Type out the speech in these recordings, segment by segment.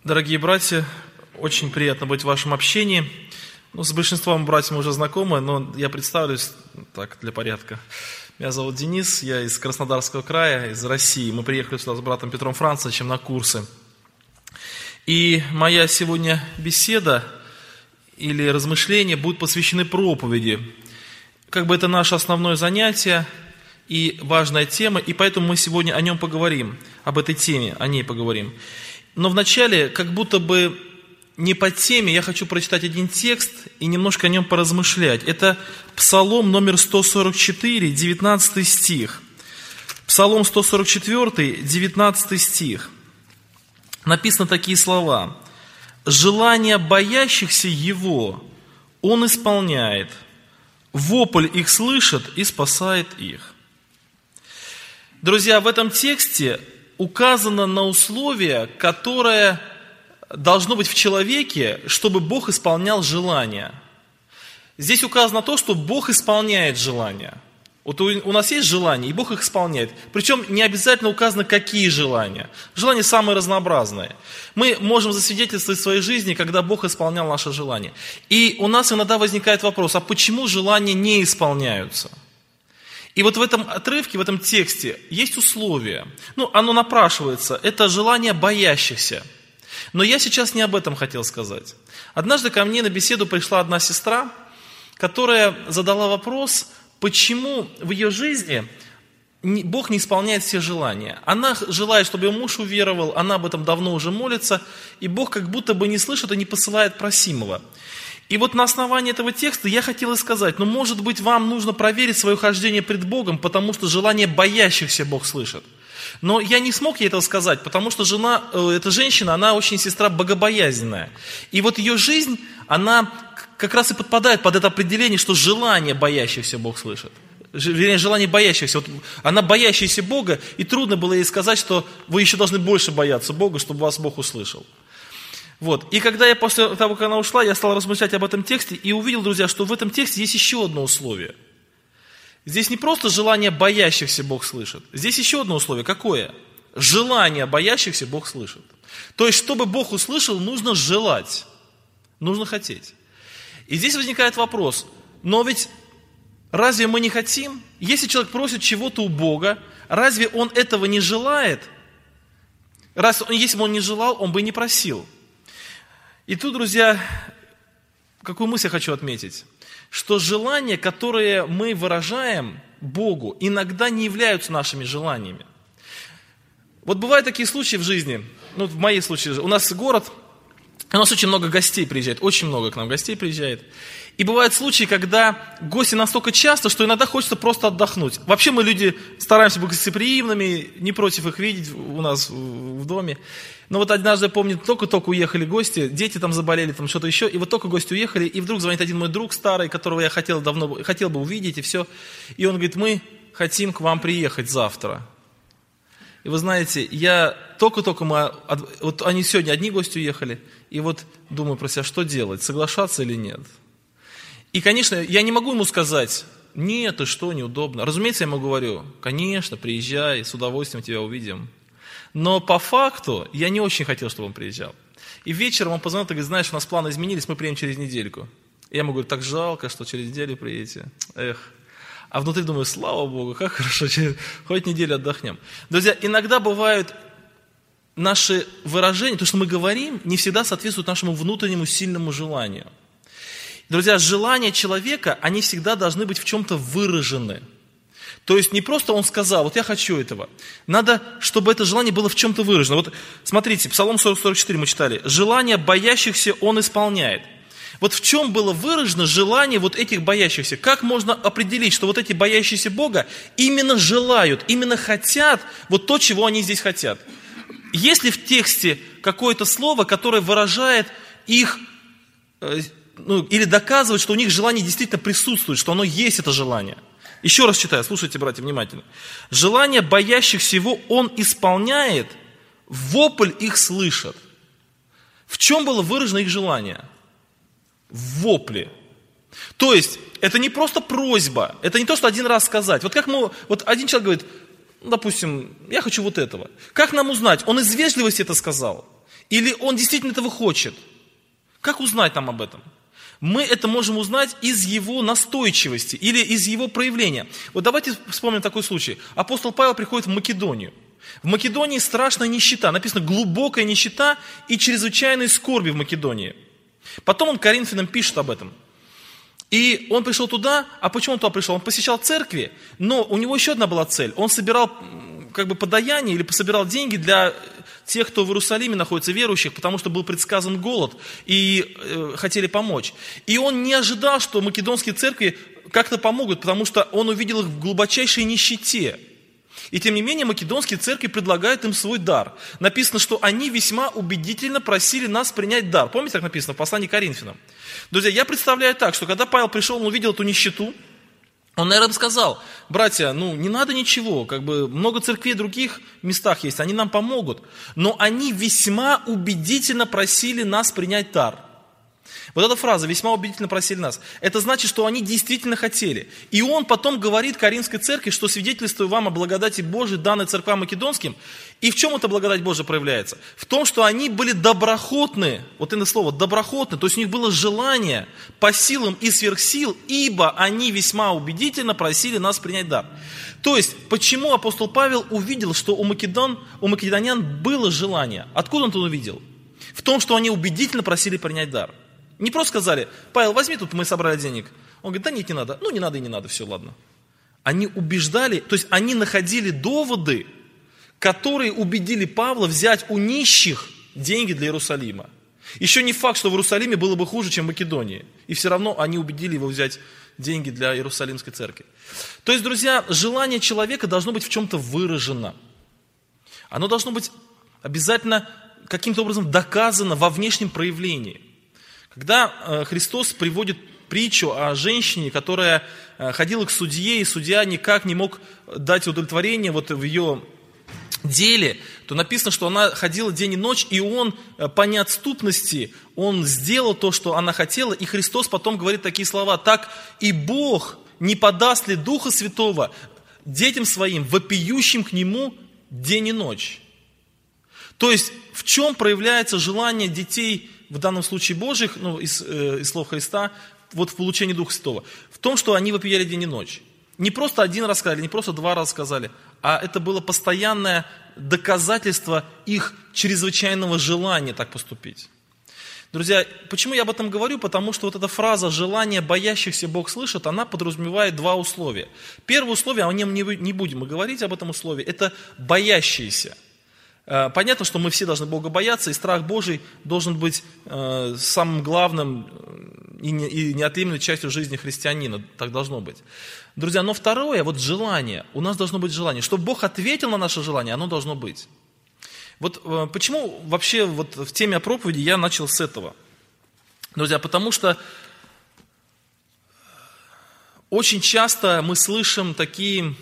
Дорогие братья, очень приятно быть в вашем общении. С большинством братьев мы уже знакомы, но я представлюсь так для порядка. Меня зовут Денис, я из Краснодарского края, из России. Мы приехали сюда с братом Петром Францевичем на курсы. И моя сегодня беседа или размышления будут посвящены проповеди. Это наше основное занятие и важная тема, и поэтому мы сегодня о нем поговорим, об этой теме, о ней поговорим. Но вначале, как будто бы не по теме, я хочу прочитать один текст и немножко о нем поразмышлять. Это Псалом номер 144, 19 стих. Псалом 144, 19 стих. Написано такие слова. «Желания боящихся Его Он исполняет, вопль их слышит и спасает их». Друзья, в этом тексте указано на условие, которое должно быть в человеке, чтобы Бог исполнял желания. Здесь указано то, что Бог исполняет желания. У нас есть желания, и Бог их исполняет. Причем не обязательно указано, какие желания. Желания самые разнообразные. Мы можем засвидетельствовать в своей жизни, когда Бог исполнял наши желания. И у нас иногда возникает вопрос, а почему желания не исполняются? И в этом отрывке, в этом тексте есть условие. Оно напрашивается. Это желание боящихся. Но я сейчас не об этом хотел сказать. Однажды ко мне на беседу пришла одна сестра, которая задала вопрос, почему в ее жизни Бог не исполняет все желания. Она желает, чтобы ее муж уверовал, она об этом давно уже молится, и Бог как будто бы не слышит и не посылает просимого. И на основании этого текста я хотел сказать, может быть, вам нужно проверить свое хождение пред Богом, потому что желание боящихся Бог слышит. Но я не смог ей этого сказать, потому что эта женщина, она очень сестра богобоязненная. И ее жизнь, она как раз и подпадает под это определение, что желание боящихся Бог слышит. Вернее, желание боящихся. Она боящаяся Бога, и трудно было ей сказать, что вы еще должны больше бояться Бога, чтобы вас Бог услышал. И когда я после того, как она ушла, я стал размышлять об этом тексте и увидел, друзья, что в этом тексте есть еще одно условие. Здесь не просто желание боящихся Бог слышит. Здесь еще одно условие. Какое? Желание боящихся Бог слышит. То есть, чтобы Бог услышал, нужно желать. Нужно хотеть. И здесь возникает вопрос. Но ведь разве мы не хотим? Если человек просит чего-то у Бога, разве он этого не желает? Если бы он не желал, он бы и не просил. И тут, друзья, какую мысль я хочу отметить? Что желания, которые мы выражаем Богу, иногда не являются нашими желаниями. Бывают такие случаи в жизни, в моей случае, у нас город, у нас очень много гостей приезжает, очень много к нам гостей приезжает. И бывают случаи, когда гости настолько часто, что иногда хочется просто отдохнуть. Вообще мы люди стараемся быть гостеприимными, не против их видеть у нас в доме. Но однажды, я помню, только-только уехали гости, дети там заболели, там что-то еще, и только гости уехали, и вдруг звонит один мой друг старый, которого я хотел бы увидеть, и все. И он говорит, мы хотим к вам приехать завтра. И вы знаете, они сегодня одни гости уехали, и думаю про себя, что делать, соглашаться или нет. И, конечно, я не могу ему сказать, нет, и что, неудобно. Разумеется, я ему говорю, конечно, приезжай, с удовольствием тебя увидим. Но по факту я не очень хотел, чтобы он приезжал. И вечером он позвонил и говорит, знаешь, у нас планы изменились, мы приедем через недельку. И я ему говорю, так жалко, что через неделю приедете. А внутри думаю, слава Богу, как хорошо, хоть неделю отдохнем. Друзья, иногда бывают наши выражения, то, что мы говорим, не всегда соответствуют нашему внутреннему сильному желанию. Друзья, желания человека, они всегда должны быть в чем-то выражены. То есть не просто он сказал, я хочу этого. Надо, чтобы это желание было в чем-то выражено. Смотрите, Псалом 44 мы читали. Желание боящихся он исполняет. В чем было выражено желание этих боящихся? Как можно определить, что эти боящиеся Бога именно желают, именно хотят то, чего они здесь хотят? Есть ли в тексте какое-то слово, которое выражает их, или доказывает, что у них желание действительно присутствует, что оно есть, это желание? Еще раз читаю, слушайте, братья, внимательно. Желание боящихся Его Он исполняет, вопль их слышит. В чем было выражено их желание? В вопле. То есть, это не просто просьба, это не то, что один раз сказать. Как один человек говорит, допустим, я хочу вот этого. Как нам узнать, он из вежливости это сказал? Или он действительно этого хочет? Как узнать нам об этом? Мы это можем узнать из его настойчивости или из его проявления. Вот давайте вспомним такой случай. Апостол Павел приходит в Македонию. В Македонии страшная нищета. Написано глубокая нищета и чрезвычайные скорби в Македонии. Потом он Коринфянам пишет об этом. И он пришел туда, а почему он туда пришел? Он посещал церкви, но у него еще одна была цель. Он собирал подаяние или пособирал деньги для тех, кто в Иерусалиме находится, верующих, потому что был предсказан голод и хотели помочь. И он не ожидал, что македонские церкви как-то помогут, потому что он увидел их в глубочайшей нищете. И тем не менее македонские церкви предлагают им свой дар. Написано, что они весьма убедительно просили нас принять дар. Помните, как написано в послании к Коринфянам? Друзья, я представляю так, что когда Павел пришел, он увидел эту нищету, он, наверное, сказал: братья, не надо ничего, много церквей в других местах есть, они нам помогут. Но они весьма убедительно просили нас принять дар. Вот эта фраза «весьма убедительно просили нас», это значит, что они действительно хотели. И он потом говорит Коринфской церкви, что свидетельствую вам о благодати Божией, данной церквам македонским. И в чем эта благодать Божия проявляется? В том, что они были доброхотны, вот это слово, доброхотны, то есть у них было желание по силам и сверх сил, ибо они весьма убедительно просили нас принять дар. То есть, почему апостол Павел увидел, что у македонян было желание? Откуда он это увидел? В том, что они убедительно просили принять дар. Не просто сказали: Павел, возьми, тут мы собрали денег. Он говорит: да нет, не надо. Не надо и не надо, все, ладно. Они убеждали, то есть они находили доводы, которые убедили Павла взять у нищих деньги для Иерусалима. Еще не факт, что в Иерусалиме было бы хуже, чем в Македонии. И все равно они убедили его взять деньги для Иерусалимской церкви. То есть, друзья, желание человека должно быть в чем-то выражено. Оно должно быть обязательно каким-то образом доказано во внешнем проявлении. Когда Христос приводит притчу о женщине, которая ходила к судье, и судья никак не мог дать удовлетворение в ее деле, то написано, что она ходила день и ночь, и он по неотступности, он сделал то, что она хотела, и Христос потом говорит такие слова: «Так и Бог не подаст ли Духа Святого детям своим, вопиющим к Нему день и ночь». То есть, в чем проявляется желание детей, в данном случае Божьих, из слов Христа, в получении Духа Святого? В том, что они вопияли день и ночь. Не просто один раз сказали, не просто два раза сказали, а это было постоянное доказательство их чрезвычайного желания так поступить. Друзья, почему я об этом говорю? Потому что эта фраза «желание боящихся Бог слышит», она подразумевает два условия. Первое условие, о нем не будем мы говорить об этом условии, это боящиеся. Понятно, что мы все должны Бога бояться, и страх Божий должен быть самым главным и неотъемлемой частью жизни христианина. Так должно быть. Друзья, но второе, желание. У нас должно быть желание. Чтобы Бог ответил на наше желание, оно должно быть. Почему вообще в теме о проповеди я начал с этого? Друзья, потому что очень часто мы слышим такие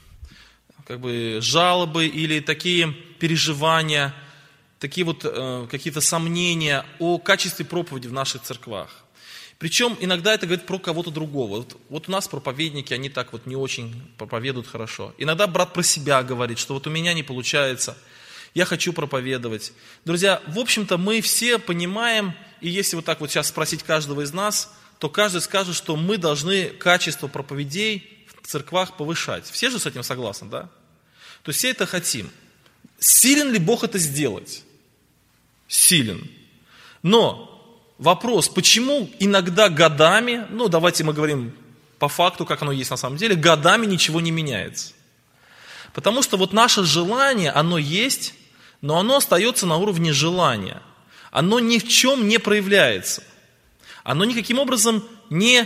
жалобы или такие переживания, такие какие-то сомнения о качестве проповеди в наших церквах. Причем иногда это говорит про кого-то другого. Вот у нас проповедники, они так не очень проповедуют хорошо. Иногда брат про себя говорит, что у меня не получается, я хочу проповедовать. Друзья, в общем-то мы все понимаем, и если так сейчас спросить каждого из нас, то каждый скажет, что мы должны качество проповедей в церквах повышать. Все же с этим согласны, да? То есть все это хотим. Силен ли Бог это сделать? Силен. Но вопрос, почему иногда годами, давайте мы говорим по факту, как оно есть на самом деле, годами ничего не меняется. Потому что наше желание, оно есть, но оно остается на уровне желания. Оно ни в чем не проявляется. Оно никаким образом не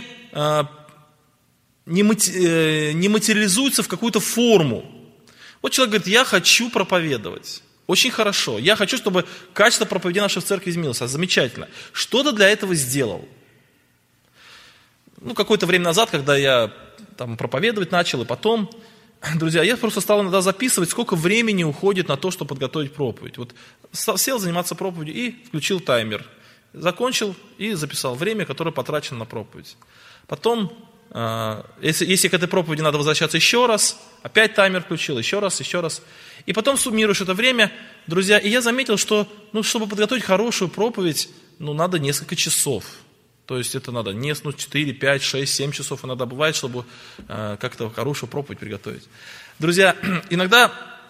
материализуется в какую-то форму. Человек говорит: я хочу проповедовать. Очень хорошо. Я хочу, чтобы качество проповеди нашей церкви изменилось. Замечательно. Что-то для этого сделал. Какое-то время назад, когда я проповедовать начал, и потом, друзья, я просто стал иногда записывать, сколько времени уходит на то, чтобы подготовить проповедь. Сел заниматься проповедью и включил таймер. Закончил и записал время, которое потрачено на проповедь. Потом Если к этой проповеди надо возвращаться еще раз, опять таймер включил, еще раз. И потом суммируешь это время, друзья. И я заметил, что чтобы подготовить хорошую проповедь, надо несколько часов. То есть это надо 4, 5, 6, 7 часов иногда бывает, чтобы как-то хорошую проповедь приготовить. Друзья, иногда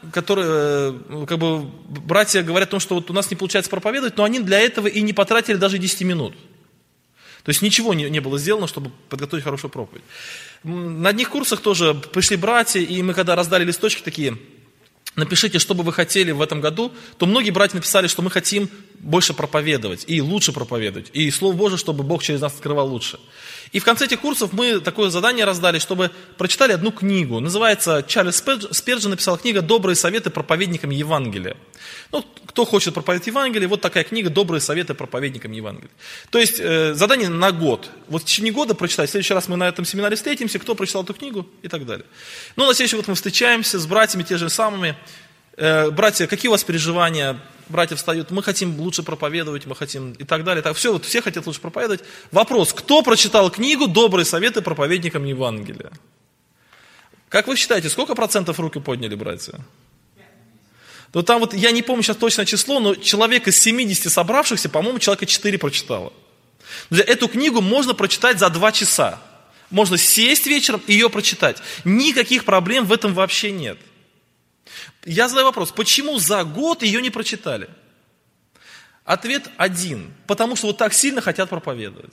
братья говорят о том, что вот у нас не получается проповедовать, но они для этого и не потратили даже 10 минут. То есть ничего не было сделано, чтобы подготовить хорошую проповедь. На одних курсах тоже пришли братья, и мы когда раздали листочки такие, напишите, что бы вы хотели в этом году, то многие братья написали, что мы хотим больше проповедовать и лучше проповедовать. И Слово Божие, чтобы Бог через нас открывал лучше. И в конце этих курсов мы такое задание раздали, чтобы прочитали одну книгу. Называется, Чарльз Спержен написал книгу «Добрые советы проповедникам Евангелия». Кто хочет проповедовать Евангелие, вот такая книга «Добрые советы проповедникам Евангелия». То есть задание на год. Вот в течение года прочитать. В следующий раз мы на этом семинаре встретимся, кто прочитал эту книгу и так далее. На следующий год мы встречаемся с братьями те же самыми. Братья, какие у вас переживания? Братья встают, мы хотим лучше проповедовать, мы хотим и так далее. Все хотят лучше проповедовать. Вопрос, кто прочитал книгу «Добрые советы проповедникам Евангелия»? Как вы считаете, сколько процентов руки подняли, братья? Там я не помню сейчас точное число, но человек из 70 собравшихся, по-моему, человека 4 прочитало. Эту книгу можно прочитать за 2 часа. Можно сесть вечером и ее прочитать. Никаких проблем в этом вообще нет. Я задаю вопрос, почему за год ее не прочитали? Ответ один. Потому что так сильно хотят проповедовать.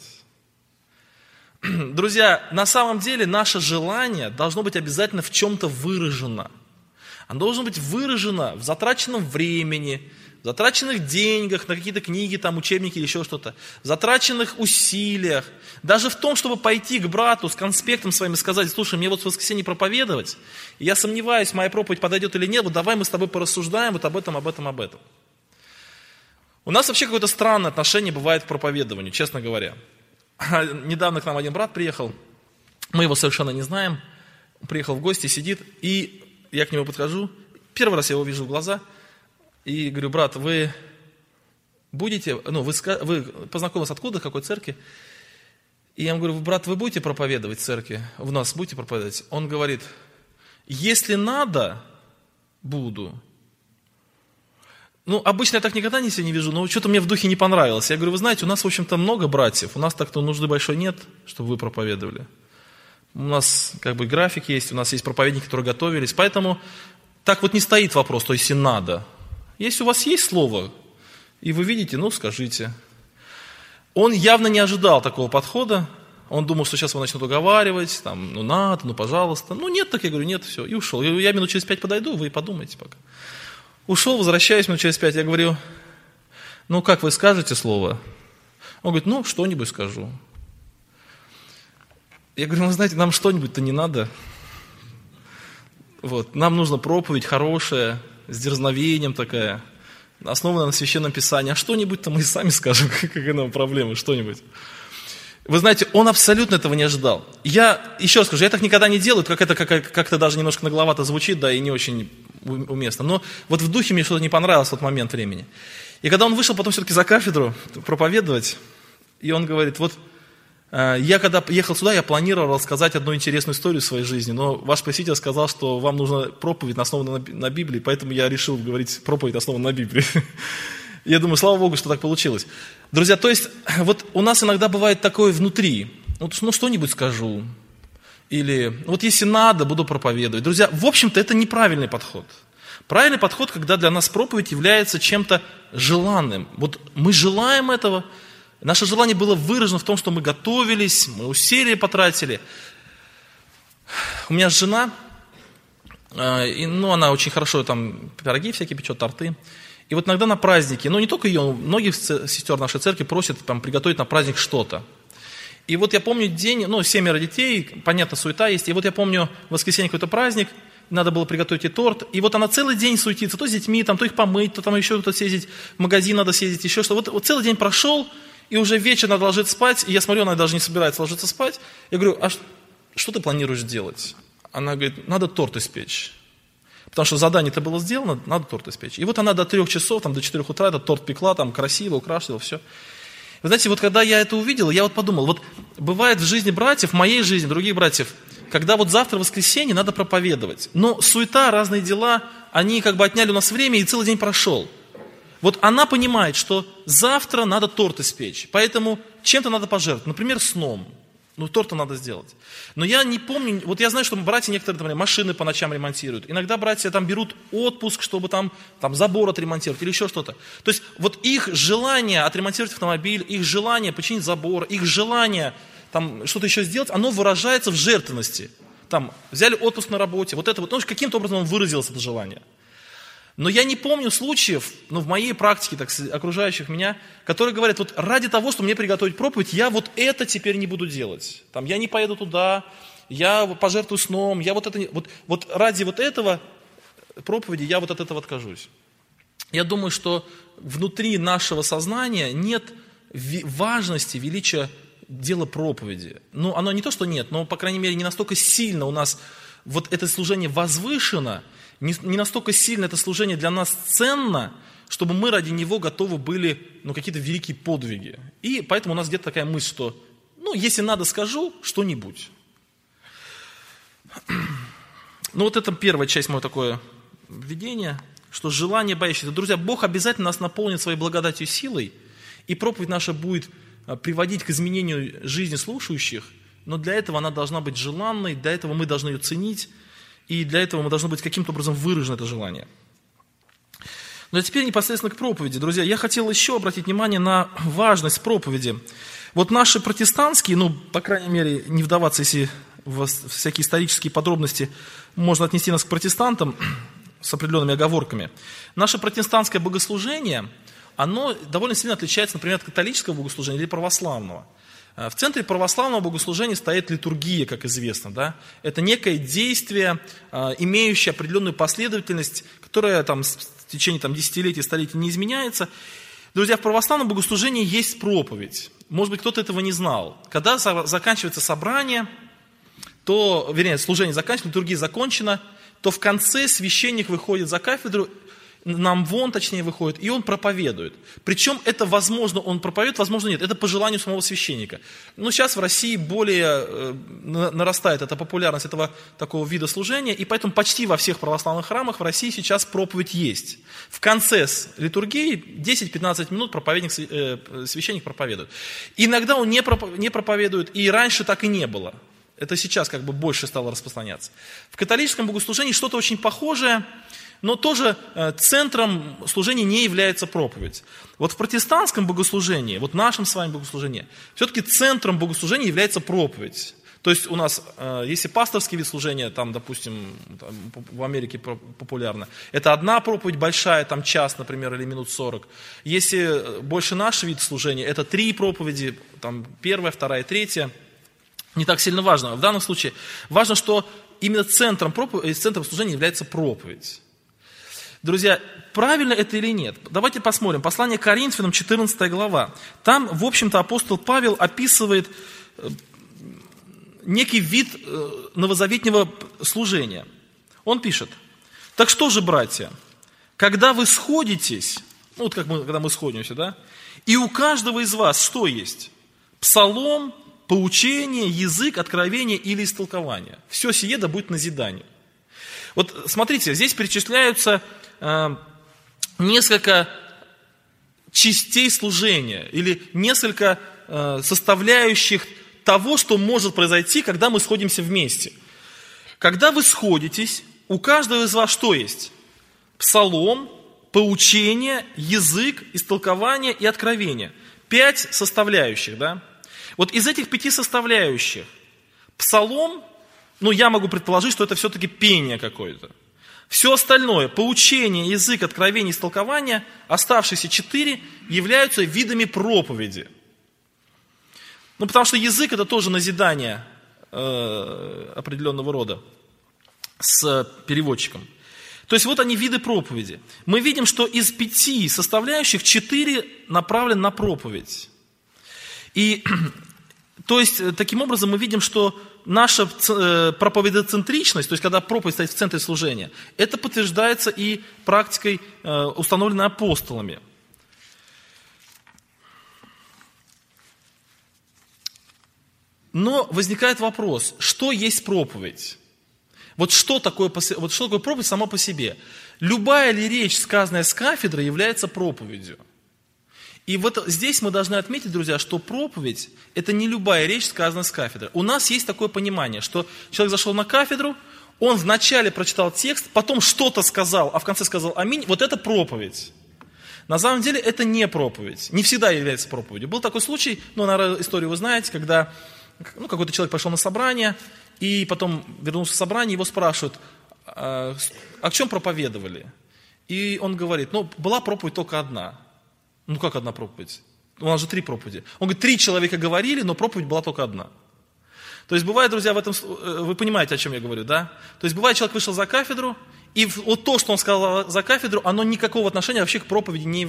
Друзья, на самом деле наше желание должно быть обязательно в чем-то выражено. Оно должно быть выражено в затраченном времени, в затраченных деньгах на какие-то книги, учебники или еще что-то, в затраченных усилиях, даже в том, чтобы пойти к брату с конспектом своим и сказать: слушай, мне в воскресенье проповедовать, и я сомневаюсь, моя проповедь подойдет или нет, давай мы с тобой порассуждаем об этом. У нас вообще какое-то странное отношение бывает к проповедованию, честно говоря. Недавно к нам один брат приехал, мы его совершенно не знаем, приехал в гости, сидит, и я к нему подхожу, первый раз я его вижу в глаза, и говорю: брат, вы будете, вы познакомились откуда, в какой церкви? И я ему говорю: брат, вы будете проповедовать в церкви? В нас будете проповедовать? Он говорит: если надо, буду. Обычно я так никогда себя не вижу, но что-то мне в духе не понравилось. Я говорю: вы знаете, у нас, в общем-то, много братьев, у нас так-то нужды большой нет, чтобы вы проповедовали. У нас график есть, у нас есть проповедники, которые готовились, поэтому так не стоит вопрос, то есть и надо. Если у вас есть слово, и вы видите, скажите. Он явно не ожидал такого подхода, он думал, что сейчас его начнут уговаривать, надо, пожалуйста. Нет, так я говорю: нет, все, и ушел. Я минут через 5 подойду, вы подумайте пока. Ушел, возвращаюсь минут через 5, я говорю: как вы скажете слово? Он говорит: что-нибудь скажу. Я говорю: вы знаете, нам что-нибудь-то не надо. Нам нужна проповедь хорошая, с дерзновением такая, основанная на Священном Писании. А что-нибудь-то мы и сами скажем, какая нам проблема, что-нибудь. Вы знаете, он абсолютно этого не ожидал. Я еще раз скажу, я так никогда не делаю, как-то даже немножко нагловато звучит, да, и не очень уместно. Но в духе мне что-то не понравилось в тот момент времени. И когда он вышел потом все-таки за кафедру проповедовать, и он говорит: я когда ехал сюда, я планировал рассказать одну интересную историю в своей жизни, но ваш пресвитер сказал, что вам нужна проповедь, основанная на Библии, поэтому я решил говорить проповедь, основанную на Библии. Я думаю, слава Богу, что так получилось. Друзья, то есть у нас иногда бывает такое внутри, что-нибудь скажу, или если надо, буду проповедовать. Друзья, в общем-то, это неправильный подход. Правильный подход, когда для нас проповедь является чем-то желанным. Мы желаем этого. Наше желание было выражено в том, что мы готовились, мы усилия потратили. У меня жена, она очень хорошо пироги всякие печет, торты. И иногда на праздники, не только ее, многих сестер нашей церкви просят приготовить на праздник что-то. И я помню день, 7 детей, понятно, суета есть. И я помню, в воскресенье какой-то праздник, надо было приготовить и торт. И она целый день суетится, то с детьми, то их помыть, то еще кто-то съездить, в магазин надо съездить, еще что-то. Целый день прошел. И уже вечер надо ложиться спать, и я смотрю, она даже не собирается ложиться спать. Я говорю: а что ты планируешь делать? Она говорит: надо торт испечь. Потому что задание-то было сделано, надо торт испечь. И она до 3 часов, до 4 утра этот торт пекла, красиво, украшивала, все. Вы знаете, вот когда я это увидел, я вот подумал, вот бывает в жизни братьев, в моей жизни, других братьев, когда вот завтра воскресенье надо проповедовать, но суета, разные дела, они как бы отняли у нас время, и целый день прошел. Вот она понимает, что завтра надо торт испечь, поэтому чем-то надо пожертвовать, например, сном. Ну, торт надо сделать. Но я не помню, вот я знаю, что братья некоторые, например, машины по ночам ремонтируют. Иногда братья там берут отпуск, чтобы там забор отремонтировать или еще что-то. То есть вот их желание отремонтировать автомобиль, их желание починить забор, их желание там что-то еще сделать, оно выражается в жертвенности. Там взяли отпуск на работе, вот это вот, ну, каким-то образом он выразилось, это желание. Но я не помню случаев, в моей практике, так сказать, окружающих меня, которые говорят, вот ради того, чтобы мне приготовить проповедь, я вот это теперь не буду делать. Там, я не поеду туда, я пожертвую сном, я вот это не... Вот ради вот этого проповеди я вот от этого откажусь. Я думаю, что внутри нашего сознания нет важности, величия дела проповеди. Ну, оно не то, что нет, но, по крайней мере, не настолько сильно у нас вот это служение возвышено, не настолько сильно это служение для нас ценно, чтобы мы ради него готовы были какие-то великие подвиги. И поэтому у нас где-то такая мысль, что, если надо, скажу что-нибудь. Вот это первая часть моего такое введения, что желание боящееся. Друзья, Бог обязательно нас наполнит своей благодатью и силой, и проповедь наша будет приводить к изменению жизни слушающих, но для этого она должна быть желанной, для этого мы должны ее ценить, и для этого мы должны быть каким-то образом выражено это желание. Ну а теперь непосредственно к проповеди. Друзья, я хотел еще обратить внимание на важность проповеди. Вот наши протестантские, по крайней мере, не вдаваться, если в всякие исторические подробности, можно отнести нас к протестантам с определенными оговорками. Наше протестантское богослужение, оно довольно сильно отличается, например, от католического богослужения или православного. В центре православного богослужения стоит литургия, как известно. Да? Это некое действие, имеющее определенную последовательность, которая в течение десятилетий, столетий не изменяется. Друзья, в православном богослужении есть проповедь. Может быть, кто-то этого не знал. Когда заканчивается собрание, служение заканчивается, литургия закончена, то в конце священник выходит за кафедру, выходит, и он проповедует. Причем это возможно, он проповедует, возможно, нет. Это по желанию самого священника. Сейчас в России более нарастает эта популярность этого такого вида служения, и поэтому почти во всех православных храмах в России сейчас проповедь есть. В конце литургии 10-15 минут священник проповедует. Иногда он не проповедует, и раньше так и не было. Это сейчас больше стало распространяться. В католическом богослужении что-то очень похожее, но тоже центром служения не является проповедь. Вот в протестантском богослужении, вот нашем с вами богослужении, все-таки центром богослужения является проповедь. То есть у нас, если пасторский вид служения, допустим, в Америке популярно, это одна проповедь большая, час, например, или минут 40. Если больше наш вид служения, это 3 проповеди, первая, вторая, третья. Не так сильно важно. В данном случае важно, что именно центром служения является проповедь. Друзья, правильно это или нет? Давайте посмотрим. Послание к Коринфянам, 14 глава. Там, в общем-то, апостол Павел описывает некий вид новозаветнего служения. Он пишет: «Так что же, братья, когда вы сходитесь, когда мы сходимся, да, и у каждого из вас что есть? Псалом, поучение, язык, откровение или истолкование. Все сие да будет назидание». Вот смотрите, здесь перечисляются несколько частей служения или несколько составляющих того, что может произойти, когда мы сходимся вместе. Когда вы сходитесь, у каждого из вас что есть? Псалом, поучение, язык, истолкование и откровение. 5 составляющих, да? Вот из этих 5 составляющих псалом, я могу предположить, что это все-таки пение какое-то. Все остальное, поучение, язык, откровение, истолкование, оставшиеся 4 являются видами проповеди. Потому что язык это тоже назидание определенного рода с переводчиком. То есть вот они виды проповеди. Мы видим, что из 5 составляющих 4 направлены на проповедь. И то есть таким образом мы видим, что наша проповедоцентричность, то есть когда проповедь стоит в центре служения, это подтверждается и практикой, установленной апостолами. Но возникает вопрос, что есть проповедь? Вот что такое проповедь сама по себе? Любая ли речь, сказанная с кафедры, является проповедью? И вот здесь мы должны отметить, друзья, что проповедь – это не любая речь, сказанная с кафедры. У нас есть такое понимание, что человек зашел на кафедру, он вначале прочитал текст, потом что-то сказал, а в конце сказал «Аминь». Вот это проповедь. На самом деле это не проповедь, не всегда является проповедью. Был такой случай, наверное, историю вы знаете, когда какой-то человек пошел на собрание, и потом вернулся в собрание, его спрашивают, о чем проповедовали? И он говорит, была проповедь только одна. Как одна проповедь? У нас же 3 проповеди. Он говорит, 3 человека говорили, но проповедь была только одна. То есть бывает, друзья, вы понимаете, о чем я говорю, да? То есть бывает, человек вышел за кафедру, и вот то, что он сказал за кафедру, оно никакого отношения вообще к проповеди не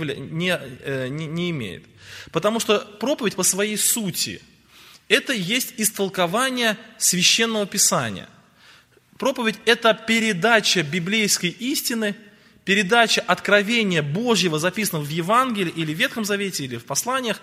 имеет. Потому что проповедь по своей сути – это есть истолкование Священного Писания. Проповедь – это передача библейской истины, передача откровения Божьего, записанного в Евангелии или в Ветхом Завете, или в посланиях,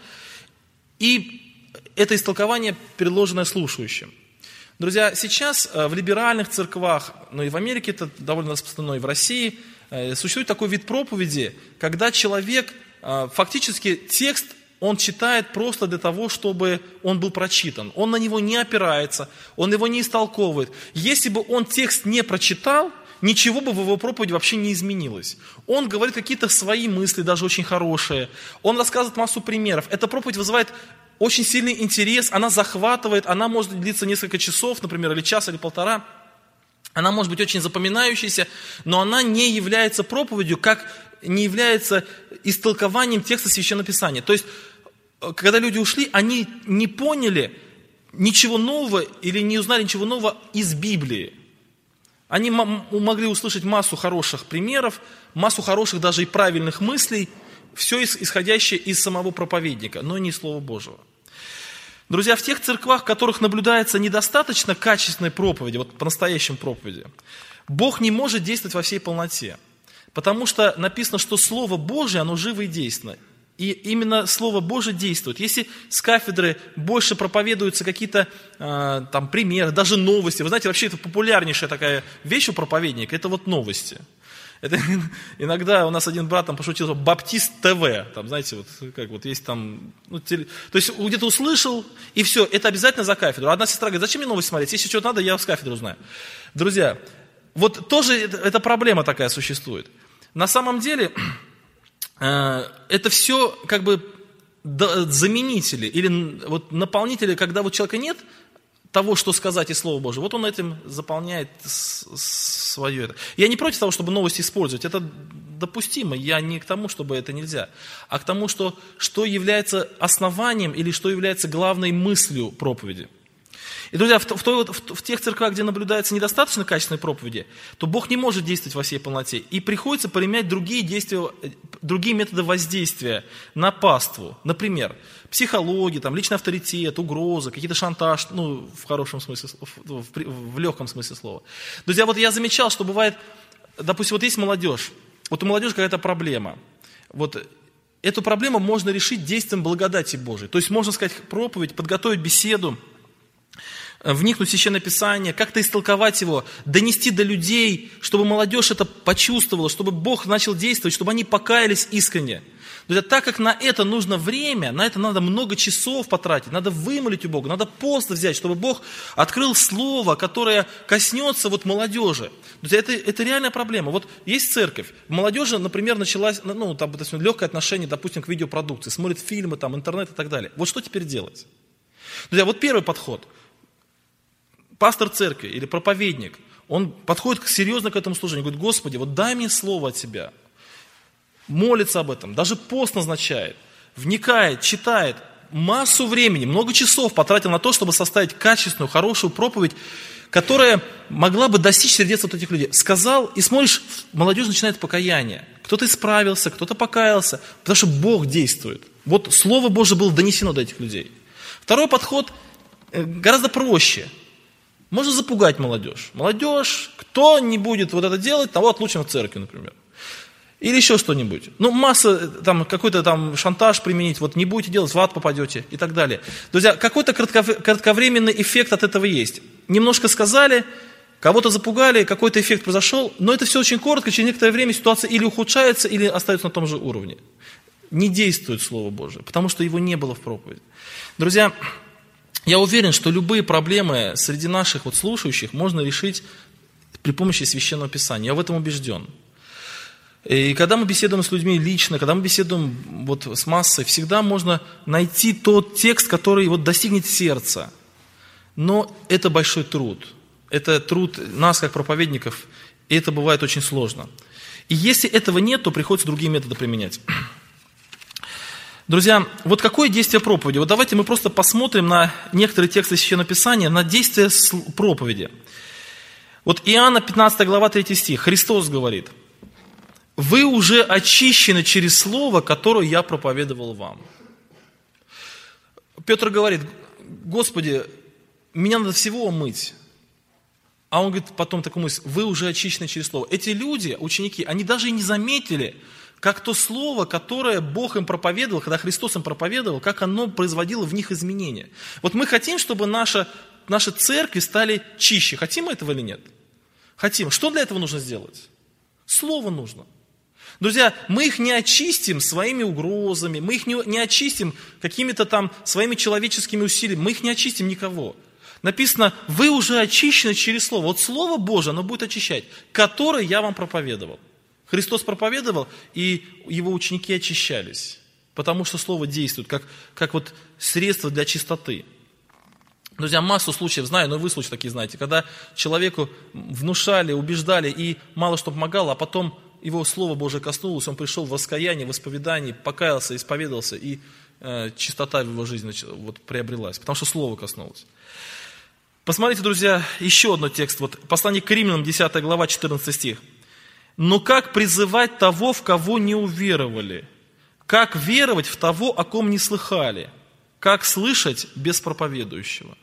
и это истолкование, предложенное слушающим. Друзья, сейчас в либеральных церквах, и в Америке это довольно распространено, и в России, существует такой вид проповеди, когда человек фактически текст он читает просто для того, чтобы он был прочитан. Он на него не опирается, он его не истолковывает. Если бы он текст не прочитал, ничего бы в его проповеди вообще не изменилось. Он говорит какие-то свои мысли, даже очень хорошие. Он рассказывает массу примеров. Эта проповедь вызывает очень сильный интерес, она захватывает, она может длиться несколько часов, например, или час, или полтора. Она может быть очень запоминающейся, но она не является проповедью, как не является истолкованием текста Священного Писания. То есть, когда люди ушли, они не поняли ничего нового или не узнали ничего нового из Библии. Они могли услышать массу хороших примеров, массу хороших даже и правильных мыслей, все исходящее из самого проповедника, но не из Слова Божьего. Друзья, в тех церквах, в которых наблюдается недостаточно качественной проповеди, вот по-настоящему проповеди, Бог не может действовать во всей полноте. Потому что написано, что Слово Божие, оно живо и действенно. И именно Слово Божие действует. Если с кафедры больше проповедуются какие-то примеры, даже новости. Вы знаете, вообще это популярнейшая такая вещь у проповедника, это вот новости. Это, иногда у нас один брат там пошутил, что Баптист ТВ, там, знаете, есть там, то есть где-то услышал, и все, это обязательно за кафедру. Одна сестра говорит, зачем мне новости смотреть, если что-то надо, я с кафедры узнаю. Друзья, вот тоже эта проблема такая существует. На самом деле, это все заменители или вот наполнители, когда вот человека нет того, что сказать из Слова Божьего, вот он этим заполняет свое. Я не против того, чтобы новости использовать, это допустимо, я не к тому, чтобы это нельзя, а к тому, что является основанием или что является главной мыслью проповеди. И, друзья, в тех церквах, где наблюдается недостаточно качественной проповеди, то Бог не может действовать во всей полноте. И приходится применять другие методы воздействия на паству. Например, психология, личный авторитет, угрозы, какие-то шантаж, в хорошем смысле, в легком смысле слова. Друзья, вот я замечал, что бывает, допустим, вот есть молодежь, вот у молодежи какая-то проблема. Вот эту проблему можно решить действием благодати Божией. То есть можно сказать проповедь, подготовить беседу, вникнуть в Священное Писание, как-то истолковать его, донести до людей, чтобы молодежь это почувствовала, чтобы Бог начал действовать, чтобы они покаялись искренне. Друзья, так как на это нужно время, на это надо много часов потратить, надо вымолить у Бога, надо пост взять, чтобы Бог открыл слово, которое коснется молодежи. Друзья, это реальная проблема. Вот есть церковь, молодежи, например, началась, легкое отношение, допустим, к видеопродукции, смотрит фильмы, интернет и так далее. Вот что теперь делать? Друзья, вот первый подход. Пастор церкви или проповедник, он подходит серьезно к этому служению, говорит, Господи, вот дай мне слово от Тебя. Молится об этом, даже пост назначает, вникает, читает, массу времени, много часов потратил на то, чтобы составить качественную, хорошую проповедь, которая могла бы достичь сердец вот этих людей. Сказал, и смотришь, молодежь начинает покаяние. Кто-то исправился, кто-то покаялся, потому что Бог действует. Вот Слово Божие было донесено до этих людей. Второй подход гораздо проще. Можно запугать молодежь. Молодежь, кто не будет вот это делать, того отлучим в церкви, например. Или еще что-нибудь. Ну, масса, там, какой-то там шантаж применить, вот не будете делать, в ад попадете и так далее. Друзья, какой-то кратковременный эффект от этого есть. Немножко сказали, кого-то запугали, какой-то эффект произошел, но это все очень коротко, через некоторое время ситуация или ухудшается, или остается на том же уровне. Не действует Слово Божие, потому что его не было в проповеди. Друзья, я уверен, что любые проблемы среди наших вот слушающих можно решить при помощи Священного Писания. Я в этом убежден. И когда мы беседуем с людьми лично, когда мы беседуем вот с массой, всегда можно найти тот текст, который вот достигнет сердца. Но это большой труд. Это труд нас, как проповедников, и это бывает очень сложно. И если этого нет, то приходится другие методы применять. Друзья, вот какое действие проповеди? Вот давайте мы просто посмотрим на некоторые тексты Священного Писания, на действие проповеди. Вот Иоанна 15 глава 3 стих. Христос говорит: «Вы уже очищены через слово, которое я проповедовал вам». Петр говорит: «Господи, меня надо всего омыть». А он говорит потом такую мысль: «Вы уже очищены через слово». Эти люди, ученики, они даже и не заметили, как то слово, которое Бог им проповедовал, когда Христос им проповедовал, как оно производило в них изменения. Вот мы хотим, чтобы наши церкви стали чище. Хотим мы этого или нет? Хотим. Что для этого нужно сделать? Слово нужно. Друзья, мы их не очистим своими угрозами, мы их не очистим какими-то там своими человеческими усилиями, мы их не очистим никого. Написано: вы уже очищены через Слово. Вот Слово Божие, оно будет очищать, которое я вам проповедовал. Христос проповедовал, и его ученики очищались, потому что Слово действует, как вот средство для чистоты. Друзья, массу случаев знаю, но вы случаи такие знаете, когда человеку внушали, убеждали, и мало что помогало, а потом его Слово Божие коснулось, он пришел в воскаяние, в исповедание, покаялся, исповедовался, и чистота в его жизни вот приобрелась, потому что Слово коснулось. Посмотрите, друзья, еще один текст. Вот послание к Римлянам, 10 глава, 14 стих. «Но как призывать того, в кого не уверовали? Как веровать в того, о ком не слыхали? Как слышать без проповедующего?»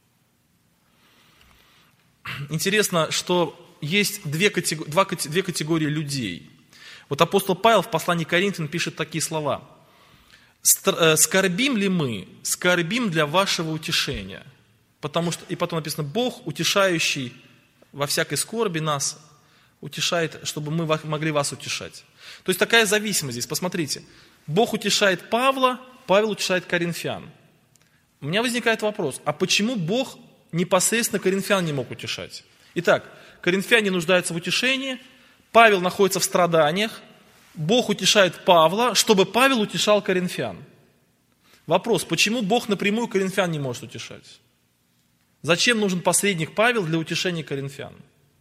Интересно, что есть две категории людей. Вот апостол Павел в послании к Коринфянам пишет такие слова: «Скорбим ли мы? Скорбим для вашего утешения». Потому что, и потом написано: «Бог, утешающий во всякой скорби нас, утешает, чтобы мы могли вас утешать». То есть такая зависимость здесь. Посмотрите, Бог утешает Павла, Павел утешает коринфян. У меня возникает вопрос: а почему Бог непосредственно коринфян не мог утешать? Итак, коринфяне нуждаются в утешении, Павел находится в страданиях, Бог утешает Павла, чтобы Павел утешал коринфян. Вопрос: почему Бог напрямую коринфян не может утешать? Зачем нужен посредник Павел для утешения коринфян?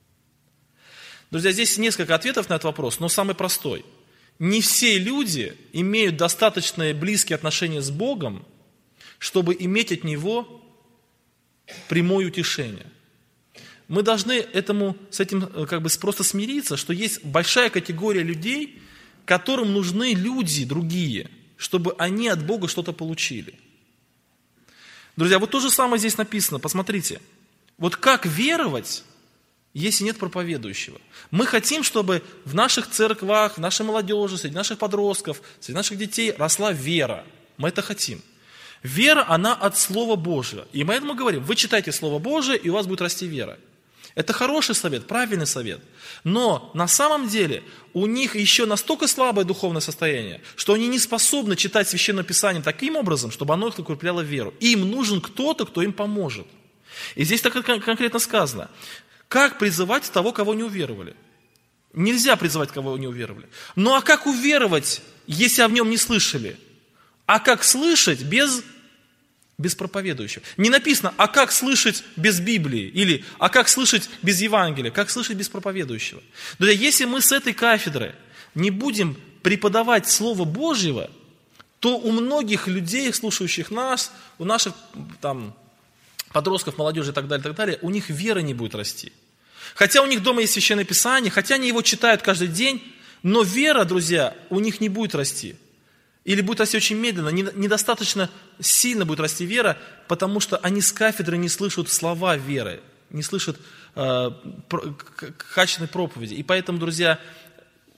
Друзья, здесь несколько ответов на этот вопрос, но самый простой. Не все люди имеют достаточно близкие отношения с Богом, чтобы иметь от Него прямое утешение. Мы должны с этим просто смириться, что есть большая категория людей, которым нужны люди другие, чтобы они от Бога что-то получили. Друзья, вот то же самое здесь написано, посмотрите. Вот как веровать, если нет проповедующего? Мы хотим, чтобы в наших церквах, в нашей молодежи, среди наших подростков, среди наших детей росла вера. Мы это хотим. Вера, она от Слова Божьего. И мы этому говорим: вы читайте Слово Божие, и у вас будет расти вера. Это хороший совет, правильный совет. Но на самом деле у них еще настолько слабое духовное состояние, что они не способны читать Священное Писание таким образом, чтобы оно их укрепляло веру. Им нужен кто-то, кто им поможет. И здесь так конкретно сказано: как призывать того, кого не уверовали? Нельзя призывать, кого не уверовали. Ну а как уверовать, если о нем не слышали? А как слышать без проповедующего? Не написано: а как слышать без Библии? Или а как слышать без Евангелия? Как слышать без проповедующего? Друзья, если мы с этой кафедры не будем преподавать Слово Божьего, то у многих людей, слушающих нас, у наших там подростков, молодежи и так далее, у них вера не будет расти. Хотя у них дома есть Священное Писание, хотя они его читают каждый день, но вера, друзья, у них не будет расти. Или будет расти очень медленно, недостаточно сильно будет расти вера, потому что они с кафедры не слышат слова веры, не слышат качественной проповеди. И поэтому, друзья,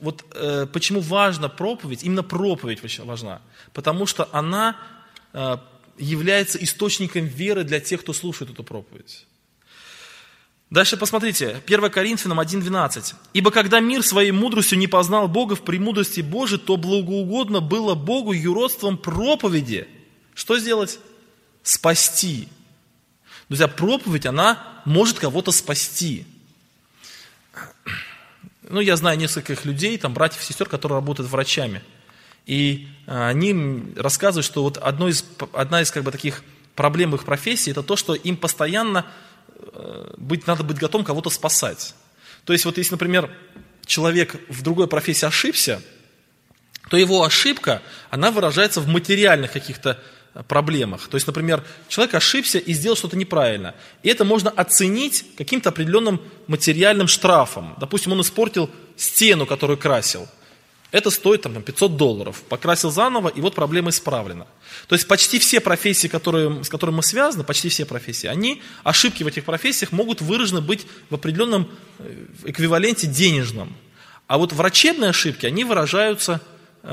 почему важна проповедь, именно проповедь очень важна, потому что она является источником веры для тех, кто слушает эту проповедь. Дальше посмотрите, 1 Коринфянам 1:12. «Ибо когда мир своей мудростью не познал Бога в премудрости Божией, то благоугодно было Богу юродством проповеди». Что сделать? Спасти. Друзья, проповедь, она может кого-то спасти. Я знаю нескольких людей, братьев и сестер, которые работают врачами. И они рассказывают, что одна из таких проблем их профессии, это то, что им постоянно надо быть готовым кого-то спасать. То есть, если, например, человек в другой профессии ошибся, то его ошибка, она выражается в материальных каких-то проблемах. То есть, например, человек ошибся и сделал что-то неправильно. И это можно оценить каким-то определенным материальным штрафом. Допустим, он испортил стену, которую красил. Это стоит $500. Покрасил заново, и вот проблема исправлена. То есть почти все профессии, с которыми мы связаны, почти все профессии, ошибки в этих профессиях могут выражены быть в определенном эквиваленте денежном. А вот врачебные ошибки, они не выражаются